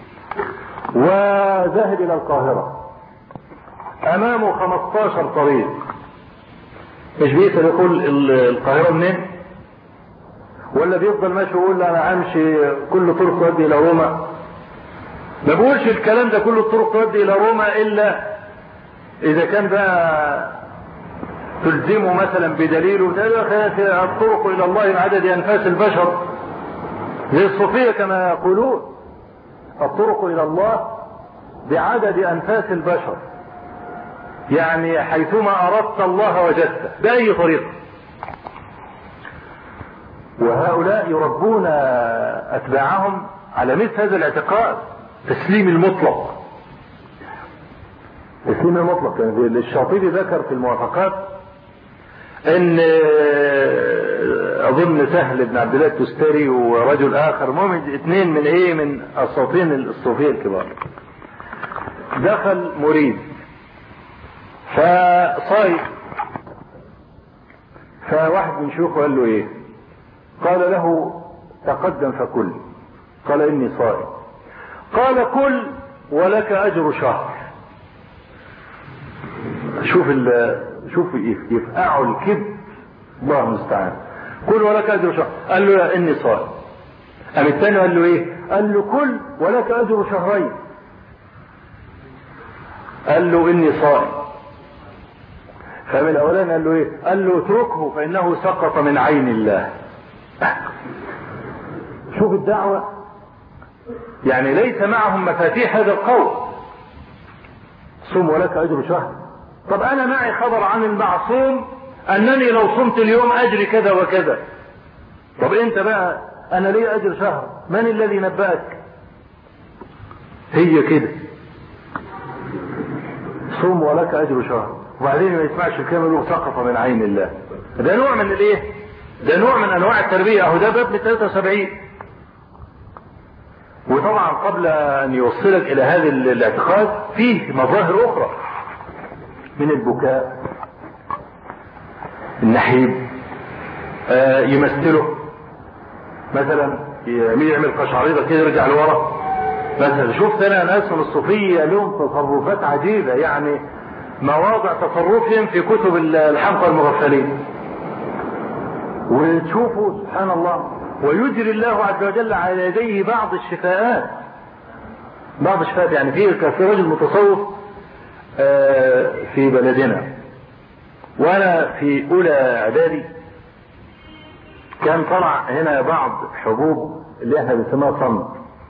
وذهب الى القاهرة، امامه 15 طريق، مش بيسأل يقول القاهرة منين؟ ولا بيفضل ماشي ويقول انا امشي كل طرق تؤدي الى روما؟ ما بقولش الكلام ده كل الطرق تؤدي الى روما الا إذا كان بقى تلزمه مثلا بدليل الطرق إلى الله بعدد أنفاس البشر زي الصوفية كما يقولون، الطرق إلى الله بعدد أنفاس البشر، يعني حيثما أردت الله وجدته بأي طريقة. وهؤلاء يربون أتباعهم على مثل هذا الاعتقاد، تسليم المطلق. تسليم المطلق يعني الشاطبي ذكر في الموافقات ان اظن سهل بن عبد الله التستري ورجل اخر، مهم اثنين من السلاطين الصوفيه الكبار، دخل مريد فصايم، فواحد من شيوخه قال له ايه؟ قال له تقدم فكل. قال اني صائم. قال كل ولك اجر شهر. شوف يفقعوا الكذب، الله المستعان. كل ولك اجر شهر. قال له لا اني صائم. قام الثاني قال له ايه؟ قال له كل ولك اجر شهرين. قال له اني صائم. فمن الاولاني قال له ايه؟ قال له اتركه فانه سقط من عين الله. شوف الدعوة، يعني ليس معهم مفاتيح هذا القول. صم ولك اجر شهر. طب انا معي خبر عن المعصوم انني لو صمت اليوم اجري كذا وكذا. طب انت بقى انا لي اجر شهر، من الذي نبأك؟ هي كده، صم ولك اجر شهر، وبعدين ما يسمعش الكلمه وسقط من عين الله. ده نوع من الايه؟ ده نوع من انواع التربيه. اهو ده باب 73. وطبعا قبل ان يوصلك الى هذا الاعتقاد فيه مظاهر اخرى من البكاء، النحيب، يمثله مثلا، يعمل قشعريره كده يرجع لورا مثلا. شفت انا ناس من الصوفيه لهم تصرفات عجيبه، يعني مواضع تصرفهم في كتب الحمقى المغفلين، وتشوفوا سبحان الله. ويجري الله عز وجل على يديه بعض الشفاءات، يعني في رجل متصوف في بلدنا، وانا في اولى اعدادي كان طلع هنا بعض حبوب اللي احنا بنسميها صمت،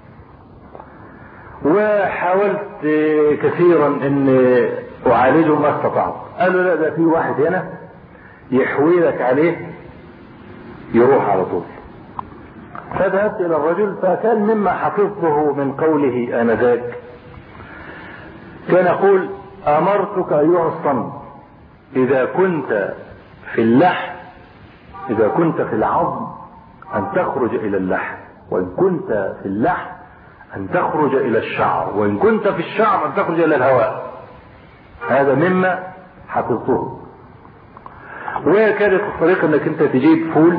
وحاولت كثيرا ان اعالجه ما استطعت. قالوا لا، ده في واحد هنا يحوي لك عليه يروح على طول. فذهبت الى الرجل، فكان مما حفظته من قوله انذاك كان يقول: امرتك ايها الصمت اذا كنت في اللحم، اذا كنت في العظم ان تخرج الى اللحم، وان كنت في اللحم ان تخرج الى الشعر، وان كنت في الشعر ان تخرج الى الهواء. هذا مما حفظته. وكانت الطريقة انك انت تجيب فول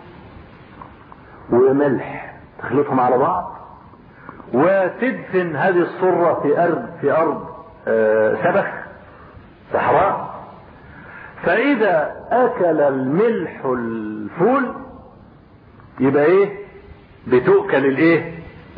وملح تخلطهم على بعض، وتدفن هذه الصرة في ارض سبخ صحراء، فاذا اكل الملح الفول يبقى ايه؟ بتؤكل الايه؟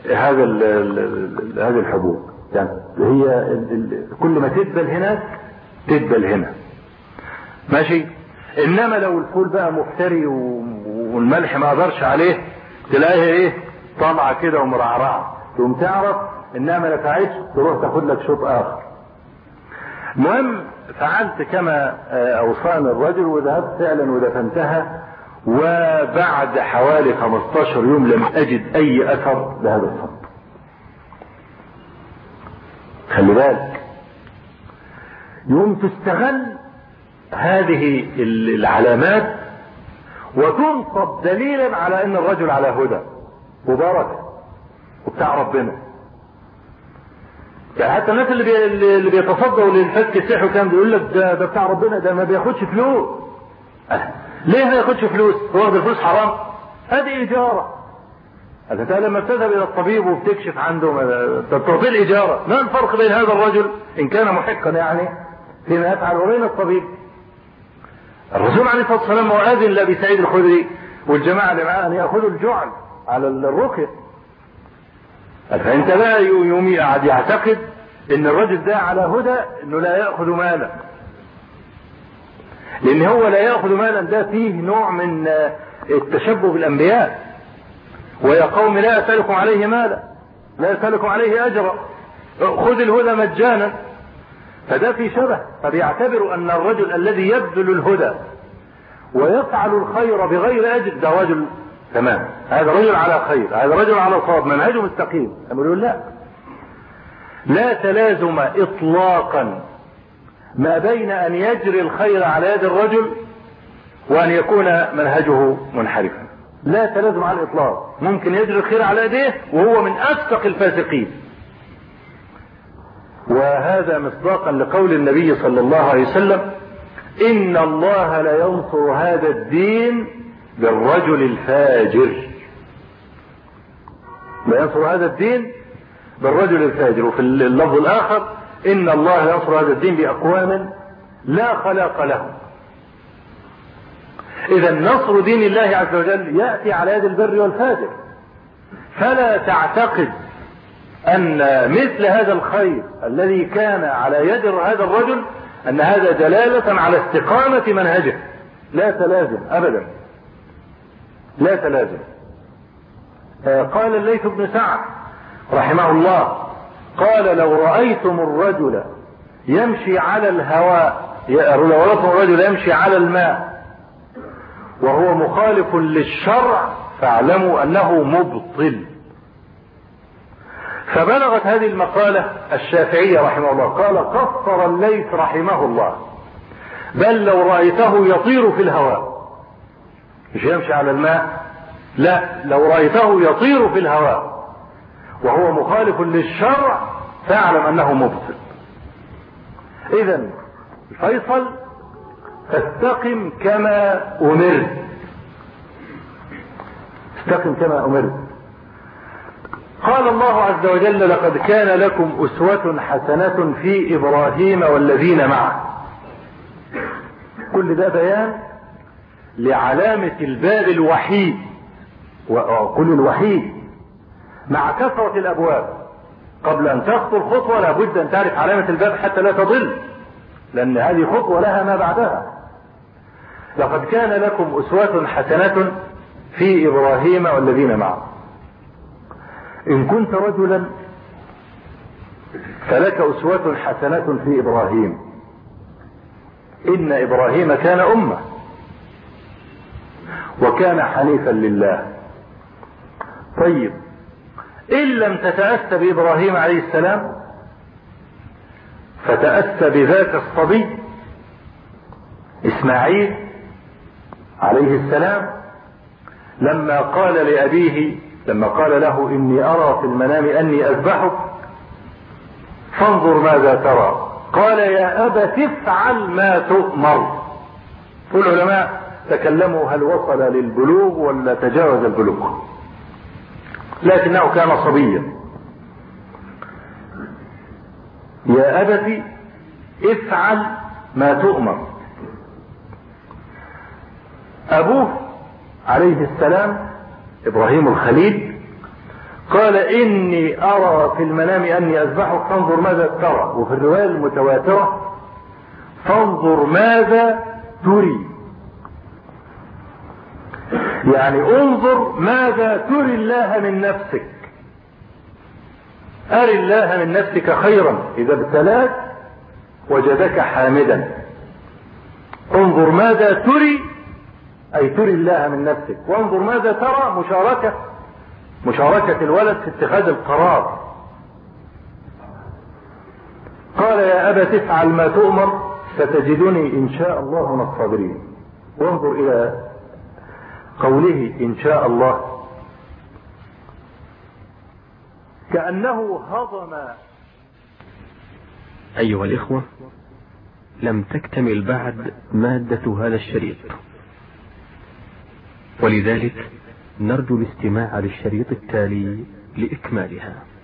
هذه الحبوب. يعني هي كل ما تدبل هناك تدبل هنا، ماشي. انما لو الفول بقى مفتري والملح ما قدرش عليه، تلاقيها ايه؟ طالعه كده ومرعرعه، تقوم تعرف انها ما نفعتش، تروح تاخد لك شوط اخر. المهم فعلت كما اوصاني الرجل، وذهبت فعلا ودفنتها، وبعد حوالي 15 يوم لم اجد اي اثر لهذا الصمت. خلي بالك، يوم تستغل هذه العلامات وتنصب دليلا على ان الرجل على هدى وبركه وبتاع ربنا. يعني حتى الناس اللي بيتصدوا للفك السحر وكان بيقول لك ده بتاع ربنا، ده ما بياخدش فلوس. ليه ما ياخدش فلوس؟ هو واخد الفلوس حرام؟ هذه اجاره. انت لما بتذهب الى الطبيب وبتكشف عنده تعطيه الاجاره، ما الفرق بين هذا الرجل ان كان محقا يعني فيما يفعل وبين الطبيب؟ الرسول عليه الصلاه والسلام واذن لابي سعيد الخدري والجماعه اللي معاه ان ياخذوا الجعل على الرقيه. فانت بقى يوم قاعد يعتقد ان الرجل ده على هدى انه لا يأخذ مالا، لان هو لا يأخذ مالا ده فيه نوع من التشبه بالانبياء. ويا قوم لا أسألكم عليه مالا، لا أسألكم عليه أجرا، خذ الهدى مجانا. فده في شبه. فبيعتبروا أن الرجل الذي يبذل الهدى ويفعل الخير بغير أجر ده رجل تمام، هذا رجل على خير، هذا رجل على صواب، منهجه مستقيم. يقولون لا تلازم إطلاقا ما بين أن يجري الخير على يد الرجل وأن يكون منهجه منحرفا. لا تلازم على الإطلاق، ممكن يجري الخير على يديه وهو من أفسق الفاسقين. وهذا مصداقا لقول النبي صلى الله عليه وسلم: إن الله لا ينصر هذا الدين بالرجل الفاجر. لا ينصر هذا الدين بالرجل الفاجر. وفي اللفظ الآخر: إن الله لا ينصر هذا الدين بأقوام لا خلاق لهم. إذا نصر دين الله عز وجل يأتي على يد البر والفاجر. فلا تعتقد أن مثل هذا الخير الذي كان على يد هذا الرجل أن هذا دلالة على استقامة منهجه. لا تلازم أبدا، لا تلازم. قال الليث بن سعد رحمه الله: قال لو رأيتم الرجل يمشي على الهواء، لو رأيتم الرجل يمشي على الماء وهو مخالف للشرع فاعلموا أنه مبطل. فبلغت هذه المقالة الشافعية رحمه الله، قال: قصر الليث رحمه الله: بل لو رأيته يطير في الهواء، مش يمشي على الماء، لا، لو رأيته يطير في الهواء وهو مخالف للشرع فاعلم أنه مبطل. إذن الفيصل: فاستقم كما أمرت، استقم كما أمرت. قال الله عز وجل: لقد كان لكم أسوة حسنة في إبراهيم والذين معه. كل ده بيان لعلامة الباب الوحيد، وكل الوحيد مع كثرة الأبواب. قبل أن تخطو الخطوة لابد أن تعرف علامة الباب حتى لا تضل، لأن هذه خطوة لها ما بعدها. لقد كان لكم أسوة حسنة في إبراهيم والذين معه. إن كنت رجلا فلك أسوة حسنة في إبراهيم. إن إبراهيم كان أمة وكان حنيفا لله. طيب، إن لم تتأسى بإبراهيم عليه السلام فتأسى بذاك الصبي إسماعيل عليه السلام، لما قال لأبيه، لما قال له: إني أرى في المنام أني أذبحك فانظر ماذا ترى. قال: يا أبت افعل ما تؤمر. والعلماء تكلموا هل وصل للبلوغ ولا تجاوز البلوغ، لكنه كان صبيا. يا أبت افعل ما تؤمر. أبوه عليه السلام إبراهيم الخليل قال: إني أرى في المنام أني أذبحك فانظر ماذا ترى. وفي الرواية المتواترة: فانظر ماذا تري، يعني انظر ماذا تري الله من نفسك. أري الله من نفسك خيرا، إذا ابتلاك وجدك حامدا. انظر ماذا تري أي تري الله من نفسك، وانظر ماذا ترى، مشاركة الولد في اتخاذ القرار. قال: يا أبت افعل ما تؤمر ستجدني إن شاء الله من الصابرين. وانظر إلى قوله إن شاء الله، كأنه هضم. أيها الإخوة، لم تكتمل بعد مادة هذا الشريط، ولذلك نرجو الاستماع للشريط التالي لإكمالها.